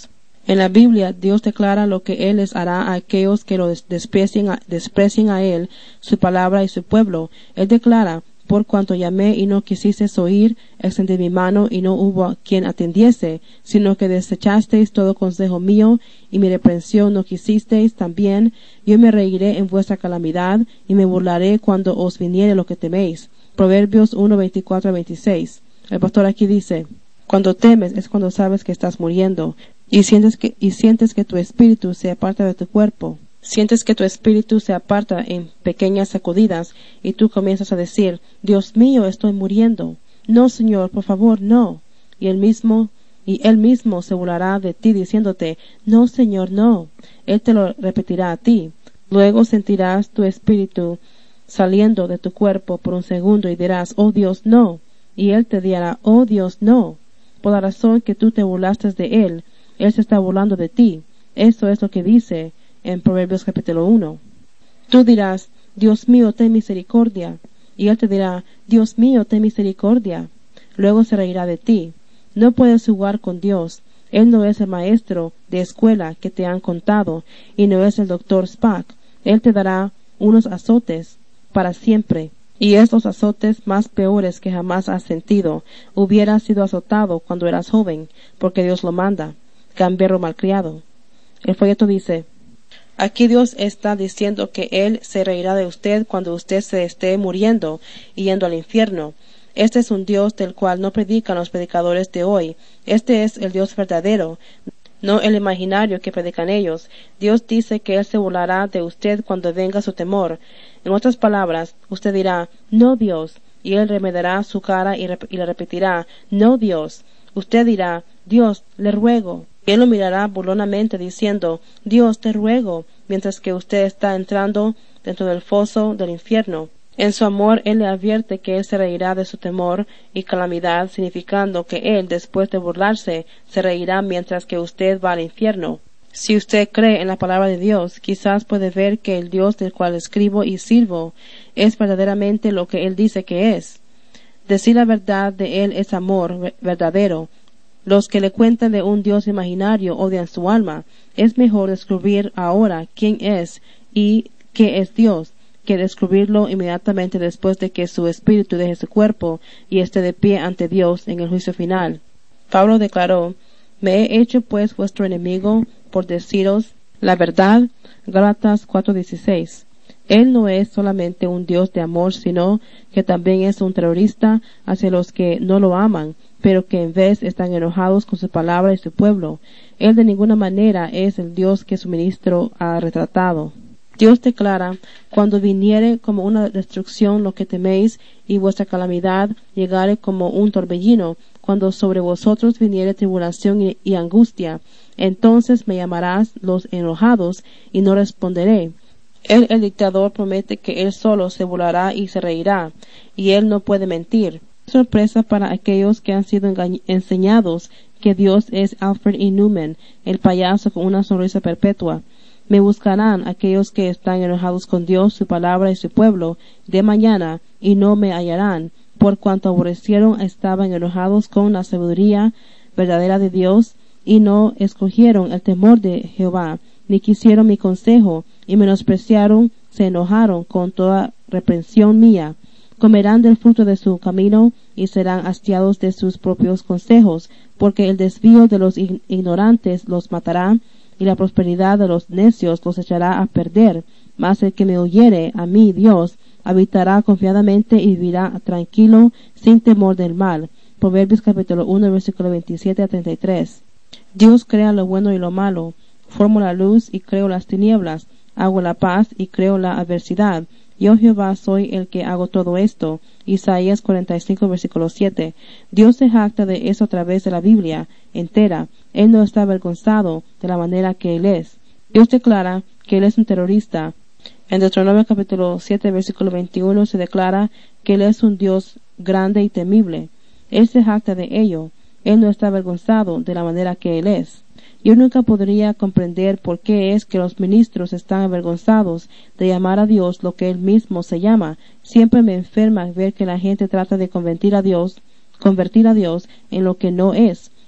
En la Biblia, Dios declara lo que Él les hará a aquellos que lo desprecien a, desprecien a Él, su palabra y su pueblo. Él declara, por cuanto llamé y no quisisteis oír, extendí mi mano y no hubo quien atendiese, sino que desechasteis todo consejo mío, y mi reprensión no quisisteis también, yo me reiré en vuestra calamidad, y me burlaré cuando os viniere lo que teméis. Proverbios uno, veinticuatro a veintiséis. El pastor aquí dice, cuando temes es cuando sabes que estás muriendo, y sientes que, y sientes que tu espíritu se aparta de tu cuerpo. Sientes que tu espíritu se aparta en pequeñas sacudidas, y tú comienzas a decir, Dios mío, estoy muriendo. No, Señor, por favor, no. Y él mismo, y él mismo se burlará de ti diciéndote, no, Señor, no. Él te lo repetirá a ti. Luego sentirás tu espíritu saliendo de tu cuerpo por un segundo y dirás, oh Dios, no. Y él te dirá, oh Dios, no. Por la razón que tú te burlaste de él, él se está burlando de ti. Eso es lo que dice en Proverbios capítulo uno. Tú dirás, Dios mío, ten misericordia. Y él te dirá, Dios mío, ten misericordia. Luego se reirá de ti. No puedes jugar con Dios. Él no es el maestro de escuela que te han contado, y no es el doctor Spock. Él te dará unos azotes para siempre. Y estos azotes más peores que jamás has sentido. Hubieras sido azotado cuando eras joven, porque Dios lo manda. Gamberro malcriado. El folleto dice, aquí Dios está diciendo que Él se reirá de usted cuando usted se esté muriendo y yendo al infierno. Este es un Dios del cual no predican los predicadores de hoy. Este es el Dios verdadero, no el imaginario que predican ellos. Dios dice que Él se burlará de usted cuando venga su temor. En otras palabras, usted dirá, no Dios, y Él remediará su cara y, rep y le repetirá, no Dios. Usted dirá, Dios, le ruego. Y él lo mirará burlonamente diciendo, Dios, te ruego, mientras que usted está entrando dentro del foso del infierno. En su amor, él le advierte que él se reirá de su temor y calamidad, significando que él, después de burlarse, se reirá mientras que usted va al infierno. Si usted cree en la palabra de Dios, quizás puede ver que el Dios del cual escribo y sirvo es verdaderamente lo que él dice que es. Decir la verdad de él es amor verdadero. Los que le cuentan de un Dios imaginario odian su alma. Es mejor descubrir ahora quién es y qué es Dios, que descubrirlo inmediatamente después de que su espíritu deje su cuerpo y esté de pie ante Dios en el juicio final. Pablo declaró, ¿me he hecho pues vuestro enemigo por deciros la verdad? Gálatas cuatro dieciséis. Él no es solamente un Dios de amor, sino que también es un terrorista hacia los que no lo aman, pero que en vez están enojados con su palabra y su pueblo. Él de ninguna manera es el Dios que su ministro ha retratado. Dios declara, cuando viniere como una destrucción lo que teméis, y vuestra calamidad llegare como un torbellino, cuando sobre vosotros viniere tribulación y, y angustia, entonces me llamarás los enojados, y no responderé. Él, el dictador, promete que él solo se burlará y se reirá, y él no puede mentir. Sorpresa para aquellos que han sido enseñados que Dios es Alfred E. Newman, el payaso con una sonrisa perpetua. Me buscarán aquellos que están enojados con Dios, su palabra y su pueblo, de mañana, y no me hallarán, por cuanto aborrecieron estaban enojados con la sabiduría verdadera de Dios, y no escogieron el temor de Jehová, ni quisieron mi consejo, y menospreciaron, se enojaron con toda reprensión mía. Comerán del fruto de su camino, y serán hastiados de sus propios consejos, porque el desvío de los ignorantes los matará, y la prosperidad de los necios los echará a perder. Mas el que me oyere a mí, Dios, habitará confiadamente y vivirá tranquilo, sin temor del mal. Proverbios capítulo uno, versículo veintisiete a treinta y tres. Dios crea lo bueno y lo malo. Formo la luz y creo las tinieblas. Hago la paz y creo la adversidad. Yo Jehová soy el que hago todo esto. Isaías cuarenta y cinco, versículo siete. Dios se jacta de eso a través de la Biblia entera. Él no está avergonzado de la manera que Él es. Dios declara que Él es un terrorista. En Deuteronomio capítulo siete, versículo veintiuno se declara que Él es un Dios grande y temible. Él se jacta de ello. Él no está avergonzado de la manera que Él es. Yo nunca podría comprender por qué es que los ministros están avergonzados de llamar a Dios lo que Él mismo se llama. Siempre me enferma ver que la gente trata de convertir a Dios, convertir a Dios en lo que no es.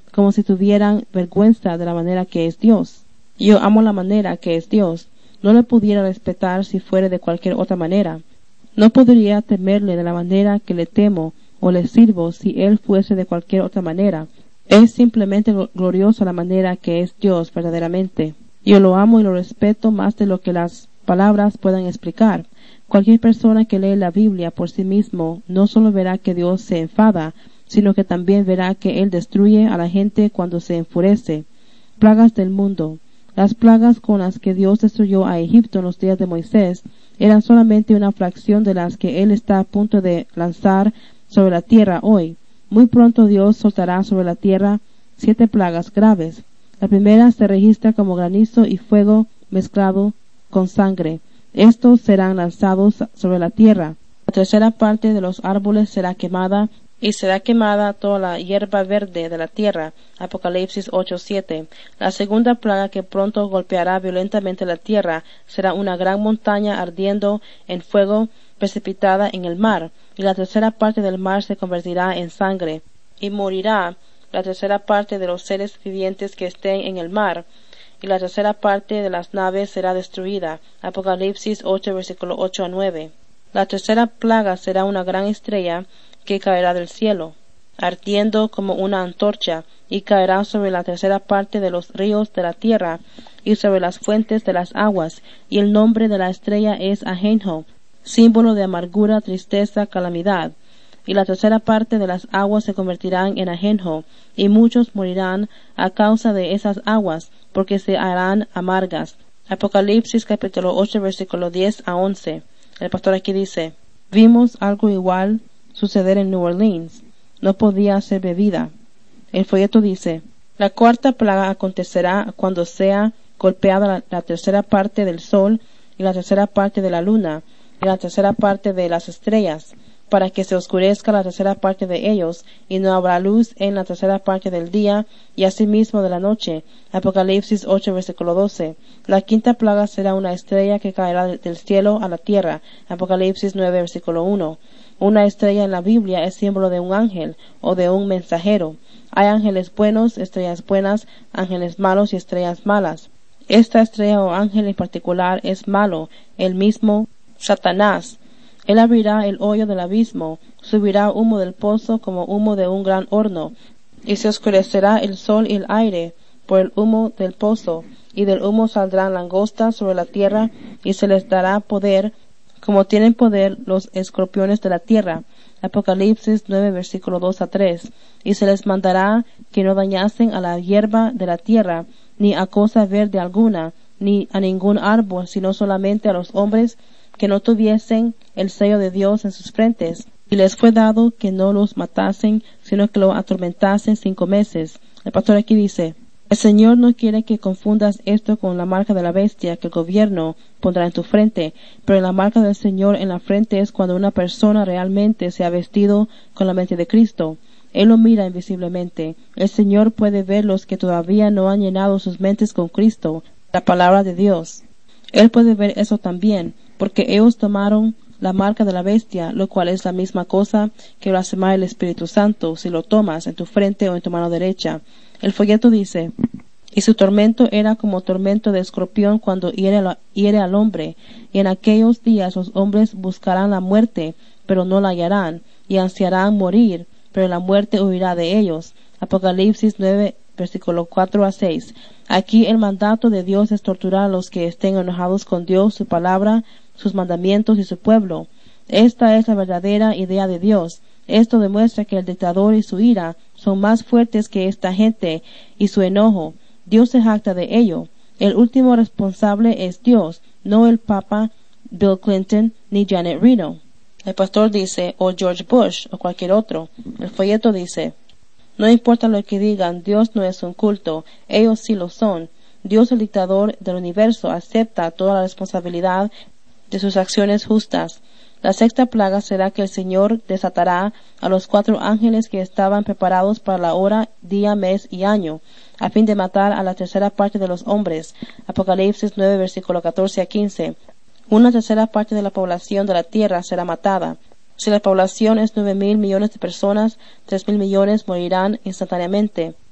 como si tuvieran vergüenza de la manera que es Dios. Yo amo la manera que es Dios. No le pudiera respetar si fuera de cualquier otra manera. No podría temerle de la manera que le temo o le sirvo si él fuese de cualquier otra manera. Es simplemente glorioso la manera que es Dios verdaderamente. Yo lo amo y lo respeto más de lo que las palabras puedan explicar. Cualquier persona que lee la Biblia por sí mismo no solo verá que Dios se enfada, sino que también verá que Él destruye a la gente cuando se enfurece. Plagas del mundo. Las plagas con las que Dios destruyó a Egipto en los días de Moisés eran solamente una fracción de las que Él está a punto de lanzar sobre la tierra hoy. Muy pronto Dios soltará sobre la tierra siete plagas graves. La primera se registra como granizo y fuego mezclado con sangre. Estos serán lanzados sobre la tierra. La tercera parte de los árboles será quemada, y será quemada toda la hierba verde de la tierra. Apocalipsis ocho siete. La segunda plaga que pronto golpeará violentamente la tierra será una gran montaña ardiendo en fuego precipitada en el mar, y la tercera parte del mar se convertirá en sangre, y morirá la tercera parte de los seres vivientes que estén en el mar, y la tercera parte de las naves será destruida. Apocalipsis ocho versículo ocho a nueve. La tercera plaga será una gran estrella que caerá del cielo, ardiendo como una antorcha, y caerá sobre la tercera parte de los ríos de la tierra y sobre las fuentes de las aguas, y el nombre de la estrella es Ajenjo, símbolo de amargura, tristeza, calamidad. Y la tercera parte de las aguas se convertirán en ajenjo, y muchos morirán a causa de esas aguas, porque se harán amargas. Apocalipsis capítulo ocho versículo diez a once. El pastor aquí dice: vimos algo igual suceder en New Orleans. No podía ser bebida. El folleto dice: la cuarta plaga acontecerá cuando sea golpeada la, la tercera parte del sol y la tercera parte de la luna y la tercera parte de las estrellas, para que se oscurezca la tercera parte de ellos, y no habrá luz en la tercera parte del día, y asimismo de la noche. Apocalipsis ocho versículo doce. La quinta plaga será una estrella que caerá del cielo a la tierra. Apocalipsis nueve versículo uno. Una estrella en la Biblia es símbolo de un ángel o de un mensajero. Hay ángeles buenos, estrellas buenas, ángeles malos y estrellas malas. Esta estrella o ángel en particular es malo, el mismo Satanás. Él abrirá el hoyo del abismo, subirá humo del pozo como humo de un gran horno, y se oscurecerá el sol y el aire por el humo del pozo, y del humo saldrán langostas sobre la tierra, y se les dará poder, como tienen poder los escorpiones de la tierra. Apocalipsis nueve versículo dos a tres. Y se les mandará que no dañasen a la hierba de la tierra, ni a cosa verde alguna, ni a ningún árbol, sino solamente a los hombres que no tuviesen el sello de Dios en sus frentes, y les fue dado que no los matasen, sino que lo atormentasen cinco meses. El pastor aquí dice: el Señor no quiere que confundas esto con la marca de la bestia que el gobierno pondrá en tu frente, pero la marca del Señor en la frente es cuando una persona realmente se ha vestido con la mente de Cristo. Él lo mira invisiblemente. El Señor puede ver los que todavía no han llenado sus mentes con Cristo, la palabra de Dios. Él puede ver eso también, porque ellos tomaron la marca de la bestia, lo cual es la misma cosa que blasfemar el Espíritu Santo, si lo tomas en tu frente o en tu mano derecha. El folleto dice: y su tormento era como tormento de escorpión cuando hiere, la, hiere al hombre, y en aquellos días los hombres buscarán la muerte, pero no la hallarán, y ansiarán morir, pero la muerte huirá de ellos. Apocalipsis nueve versículo cuatro a seis. Aquí el mandato de Dios es torturar a los que estén enojados con Dios, su palabra, sus mandamientos y su pueblo. Esta es la verdadera idea de Dios. Esto demuestra que el dictador y su ira son más fuertes que esta gente y su enojo. Dios se jacta de ello. El último responsable es Dios, no el Papa, Bill Clinton, ni Janet Reno. El pastor dice, o George Bush, o cualquier otro. El folleto dice: no importa lo que digan, Dios no es un culto, ellos sí lo son. Dios, el dictador del universo, acepta toda la responsabilidad de sus acciones justas. La sexta plaga será que el Señor desatará a los cuatro ángeles que estaban preparados para la hora, día, mes y año, a fin de matar a la tercera parte de los hombres. Apocalipsis nueve, versículo catorce a quince. Una tercera parte de la población de la tierra será matada. Si la población es nueve mil millones de personas, tres mil millones morirán instantáneamente.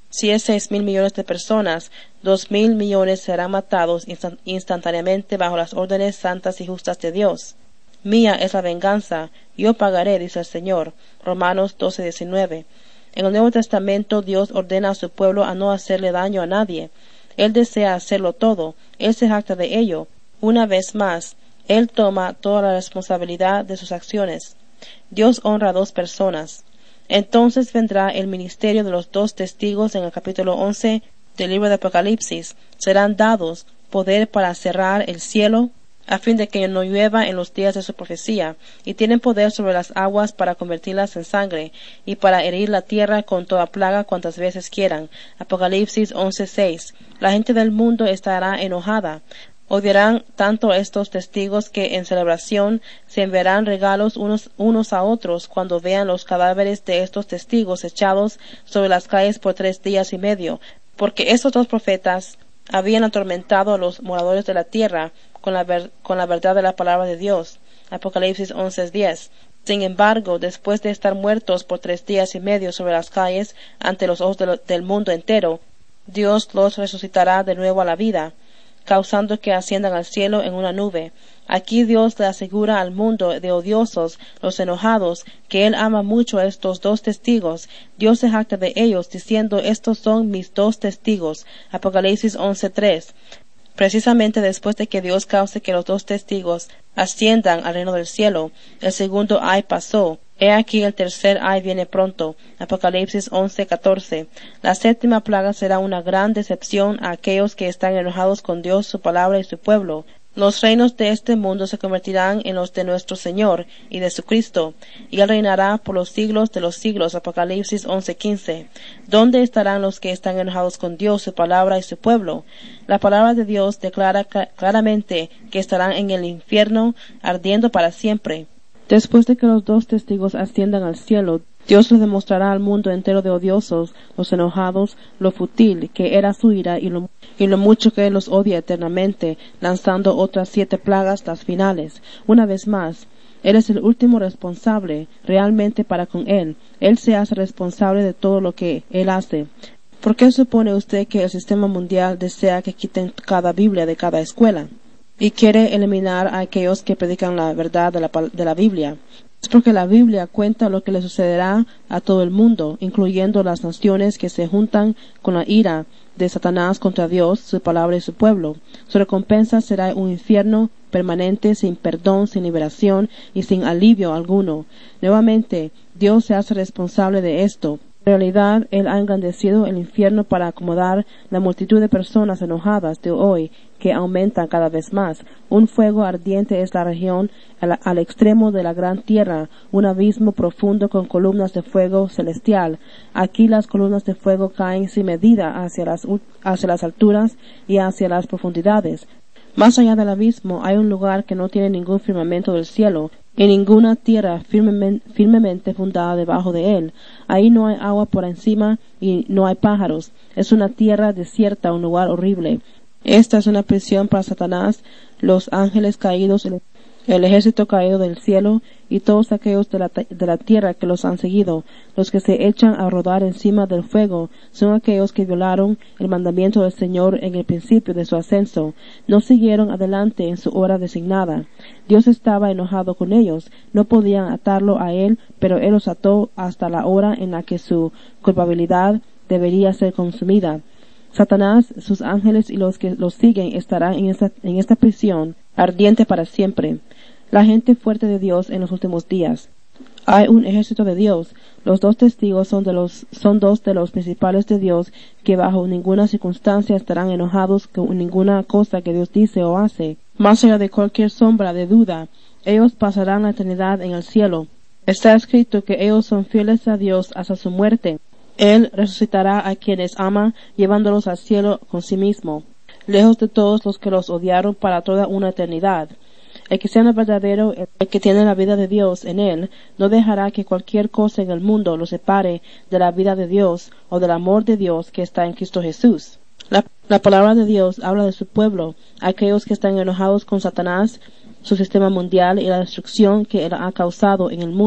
Si es seis mil millones de personas, dos mil millones serán matados instantáneamente bajo las órdenes santas y justas de Dios. Mía es la venganza, yo pagaré, dice el Señor. Romanos doce diecinueve. En el Nuevo Testamento Dios ordena a su pueblo a no hacerle daño a nadie. Él desea hacerlo todo, Él se jacta de ello. Una vez más, Él toma toda la responsabilidad de sus acciones. Dios honra a dos personas. Entonces vendrá el ministerio de los dos testigos en el capítulo once del libro de Apocalipsis. Serán dados poder para cerrar el cielo, a fin de que no llueva en los días de su profecía, y tienen poder sobre las aguas para convertirlas en sangre, y para herir la tierra con toda plaga cuantas veces quieran. Apocalipsis once seis. La gente del mundo estará enojada. Odiarán tanto a estos testigos que en celebración se enviarán regalos unos, unos a otros cuando vean los cadáveres de estos testigos echados sobre las calles por tres días y medio, porque estos dos profetas habían atormentado a los moradores de la tierra con la, ver, con la verdad de la palabra de Dios. Apocalipsis once diez. Sin embargo, después de estar muertos por tres días y medio sobre las calles ante los ojos de lo, del mundo entero, Dios los resucitará de nuevo a la vida, causando que asciendan al cielo en una nube. Aquí Dios le asegura al mundo de odiosos, los enojados, que Él ama mucho a estos dos testigos. Dios se jacta de ellos, diciendo, estos son mis dos testigos. Apocalipsis once tres. Precisamente después de que Dios cause que los dos testigos asciendan al reino del cielo, el segundo ay pasó. He aquí el tercer ay viene pronto. Apocalipsis once catorce. La séptima plaga será una gran decepción a aquellos que están enojados con Dios, su palabra y su pueblo. Los reinos de este mundo se convertirán en los de nuestro Señor y de su Cristo, y Él reinará por los siglos de los siglos. Apocalipsis once quince. ¿Dónde estarán los que están enojados con Dios, su palabra y su pueblo? La palabra de Dios declara claramente que estarán en el infierno ardiendo para siempre. Después de que los dos testigos asciendan al cielo, Dios le demostrará al mundo entero de odiosos, los enojados, lo fútil que era su ira y lo, y lo mucho que Él los odia eternamente, lanzando otras siete plagas, las finales. Una vez más, Él es el último responsable realmente para con Él. Él se hace responsable de todo lo que Él hace. ¿Por qué supone usted que el sistema mundial desea que quiten cada Biblia de cada escuela y quiere eliminar a aquellos que predican la verdad de la, de la Biblia? Es porque la Biblia cuenta lo que le sucederá a todo el mundo, incluyendo las naciones que se juntan con la ira de Satanás contra Dios, su palabra y su pueblo. Su recompensa será un infierno permanente, sin perdón, sin liberación y sin alivio alguno. Nuevamente, Dios se hace responsable de esto. En realidad, Él ha engrandecido el infierno para acomodar la multitud de personas enojadas de hoy, que aumentan cada vez más. Un fuego ardiente es la región al, al extremo de la gran tierra, un abismo profundo con columnas de fuego celestial. Aquí las columnas de fuego caen sin medida hacia las, hacia las alturas y hacia las profundidades. Más allá del abismo hay un lugar que no tiene ningún firmamento del cielo, y ninguna tierra firmemente, firmemente fundada debajo de él. Ahí no hay agua por encima y no hay pájaros. Es una tierra desierta, un lugar horrible. Esta es una prisión para Satanás, los ángeles caídos, el, el ejército caído del cielo y todos aquellos de la, de la tierra que los han seguido. Los que se echan a rodar encima del fuego son aquellos que violaron el mandamiento del Señor en el principio de su ascenso. No siguieron adelante en su hora designada. Dios estaba enojado con ellos. No podían atarlo a él, pero él los ató hasta la hora en la que su culpabilidad debería ser consumida. Satanás, sus ángeles y los que los siguen estarán en esta, en esta prisión ardiente para siempre. La gente fuerte de Dios en los últimos días. Hay un ejército de Dios. Los dos testigos son de los, son dos de los principales de Dios que bajo ninguna circunstancia estarán enojados con ninguna cosa que Dios dice o hace. Más allá de cualquier sombra de duda, ellos pasarán la eternidad en el cielo. Está escrito que ellos son fieles a Dios hasta su muerte. Él resucitará a quienes ama, llevándolos al cielo con sí mismo, lejos de todos los que los odiaron para toda una eternidad. El que sea verdadero, el que tiene la vida de Dios en él, no dejará que cualquier cosa en el mundo lo separe de la vida de Dios o del amor de Dios que está en Cristo Jesús. La, la palabra de Dios habla de su pueblo, aquellos que están enojados con Satanás, su sistema mundial y la destrucción que él ha causado en el mundo.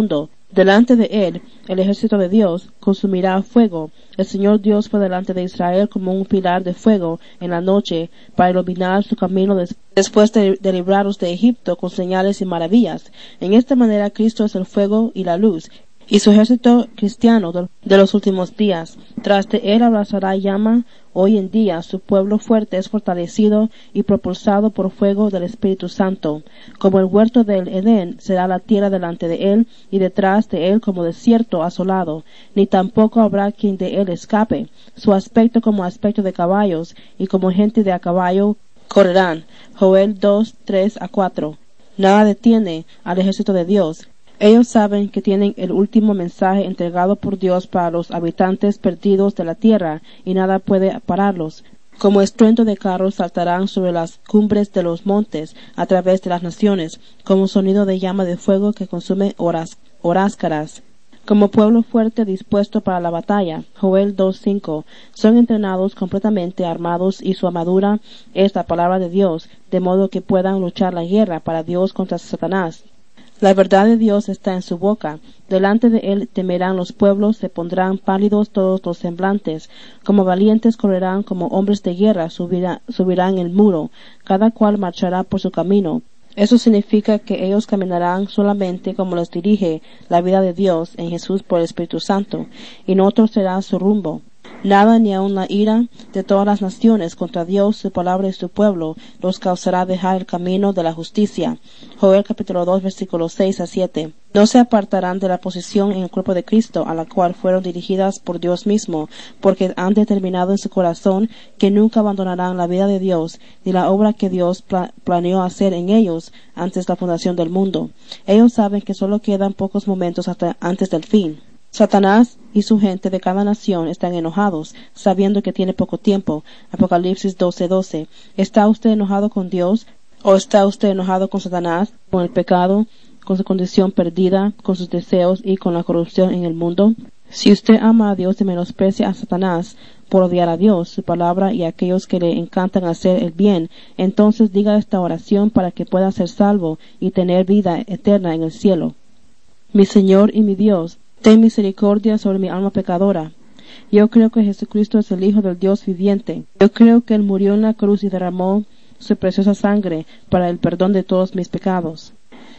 Delante de él, el ejército de Dios consumirá fuego. El Señor Dios fue delante de Israel como un pilar de fuego en la noche para iluminar su camino des después de, de librarlos de Egipto con señales y maravillas. En esta manera Cristo es el fuego y la luz, y su ejército cristiano de los últimos días. Tras de él abrazará llama. Hoy en día su pueblo fuerte es fortalecido y propulsado por fuego del Espíritu Santo. Como el huerto del Edén será la tierra delante de él y detrás de él como desierto asolado, ni tampoco habrá quien de él escape. Su aspecto como aspecto de caballos y como gente de a caballo correrán. Joel dos, tres a cuatro. Nada detiene al ejército de Dios. Ellos saben que tienen el último mensaje entregado por Dios para los habitantes perdidos de la tierra y nada puede pararlos. Como estruendo de carros saltarán sobre las cumbres de los montes a través de las naciones, como sonido de llama de fuego que consume horas, horáscaras. Como pueblo fuerte dispuesto para la batalla. Joel dos cinco. Son entrenados completamente armados y su armadura es la palabra de Dios, de modo que puedan luchar la guerra para Dios contra Satanás. La verdad de Dios está en su boca. Delante de él temerán los pueblos, se pondrán pálidos todos los semblantes. Como valientes correrán, como hombres de guerra subirá, subirán el muro. Cada cual marchará por su camino. Eso significa que ellos caminarán solamente como les dirige la vida de Dios en Jesús por el Espíritu Santo, y no torcerá su rumbo. Nada ni aun la ira de todas las naciones contra Dios, su palabra y su pueblo los causará dejar el camino de la justicia. Joel capítulo dos versículos seis a siete. No se apartarán de la posición en el cuerpo de Cristo a la cual fueron dirigidas por Dios mismo, porque han determinado en su corazón que nunca abandonarán la vida de Dios ni la obra que Dios pla planeó hacer en ellos antes de la fundación del mundo. Ellos saben que solo quedan pocos momentos hasta antes del fin. Satanás y su gente de cada nación están enojados, sabiendo que tiene poco tiempo. Apocalipsis doce doce. ¿Está usted enojado con Dios? ¿O está usted enojado con Satanás, con el pecado, con su condición perdida, con sus deseos y con la corrupción en el mundo? Si usted ama a Dios y menosprecia a Satanás por odiar a Dios, su palabra y a aquellos que le encantan hacer el bien, entonces diga esta oración para que pueda ser salvo y tener vida eterna en el cielo. Mi Señor y mi Dios, ten misericordia sobre mi alma pecadora. Yo creo que Jesucristo es el Hijo del Dios viviente. Yo creo que Él murió en la cruz y derramó su preciosa sangre para el perdón de todos mis pecados.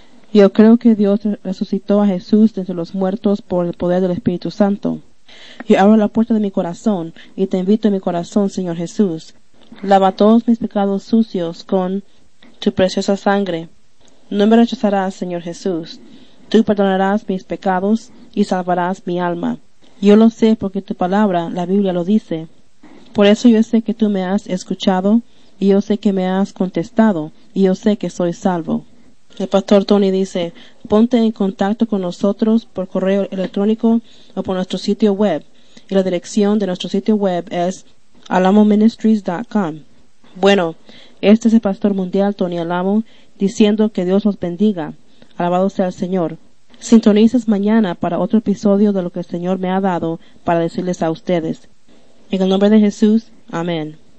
Yo creo que Dios resucitó a Jesús de entre los muertos por el poder del Espíritu Santo. Yo abro la puerta de mi corazón y te invito en mi corazón, Señor Jesús. Lava todos mis pecados sucios con tu preciosa sangre. No me rechazarás, Señor Jesús. Tú perdonarás mis pecados y salvarás mi alma. Yo lo sé porque tu palabra, la Biblia, lo dice. Por eso yo sé que tú me has escuchado, y yo sé que me has contestado, y yo sé que soy salvo. El pastor Tony dice, ponte en contacto con nosotros por correo electrónico o por nuestro sitio web. Y la dirección de nuestro sitio web es alamo ministries punto com. Bueno, este es el pastor mundial Tony Alamo, diciendo que Dios los bendiga. Alabado sea el Señor. Sintonices mañana para otro episodio de lo que el Señor me ha dado para decirles a ustedes. En el nombre de Jesús, amén.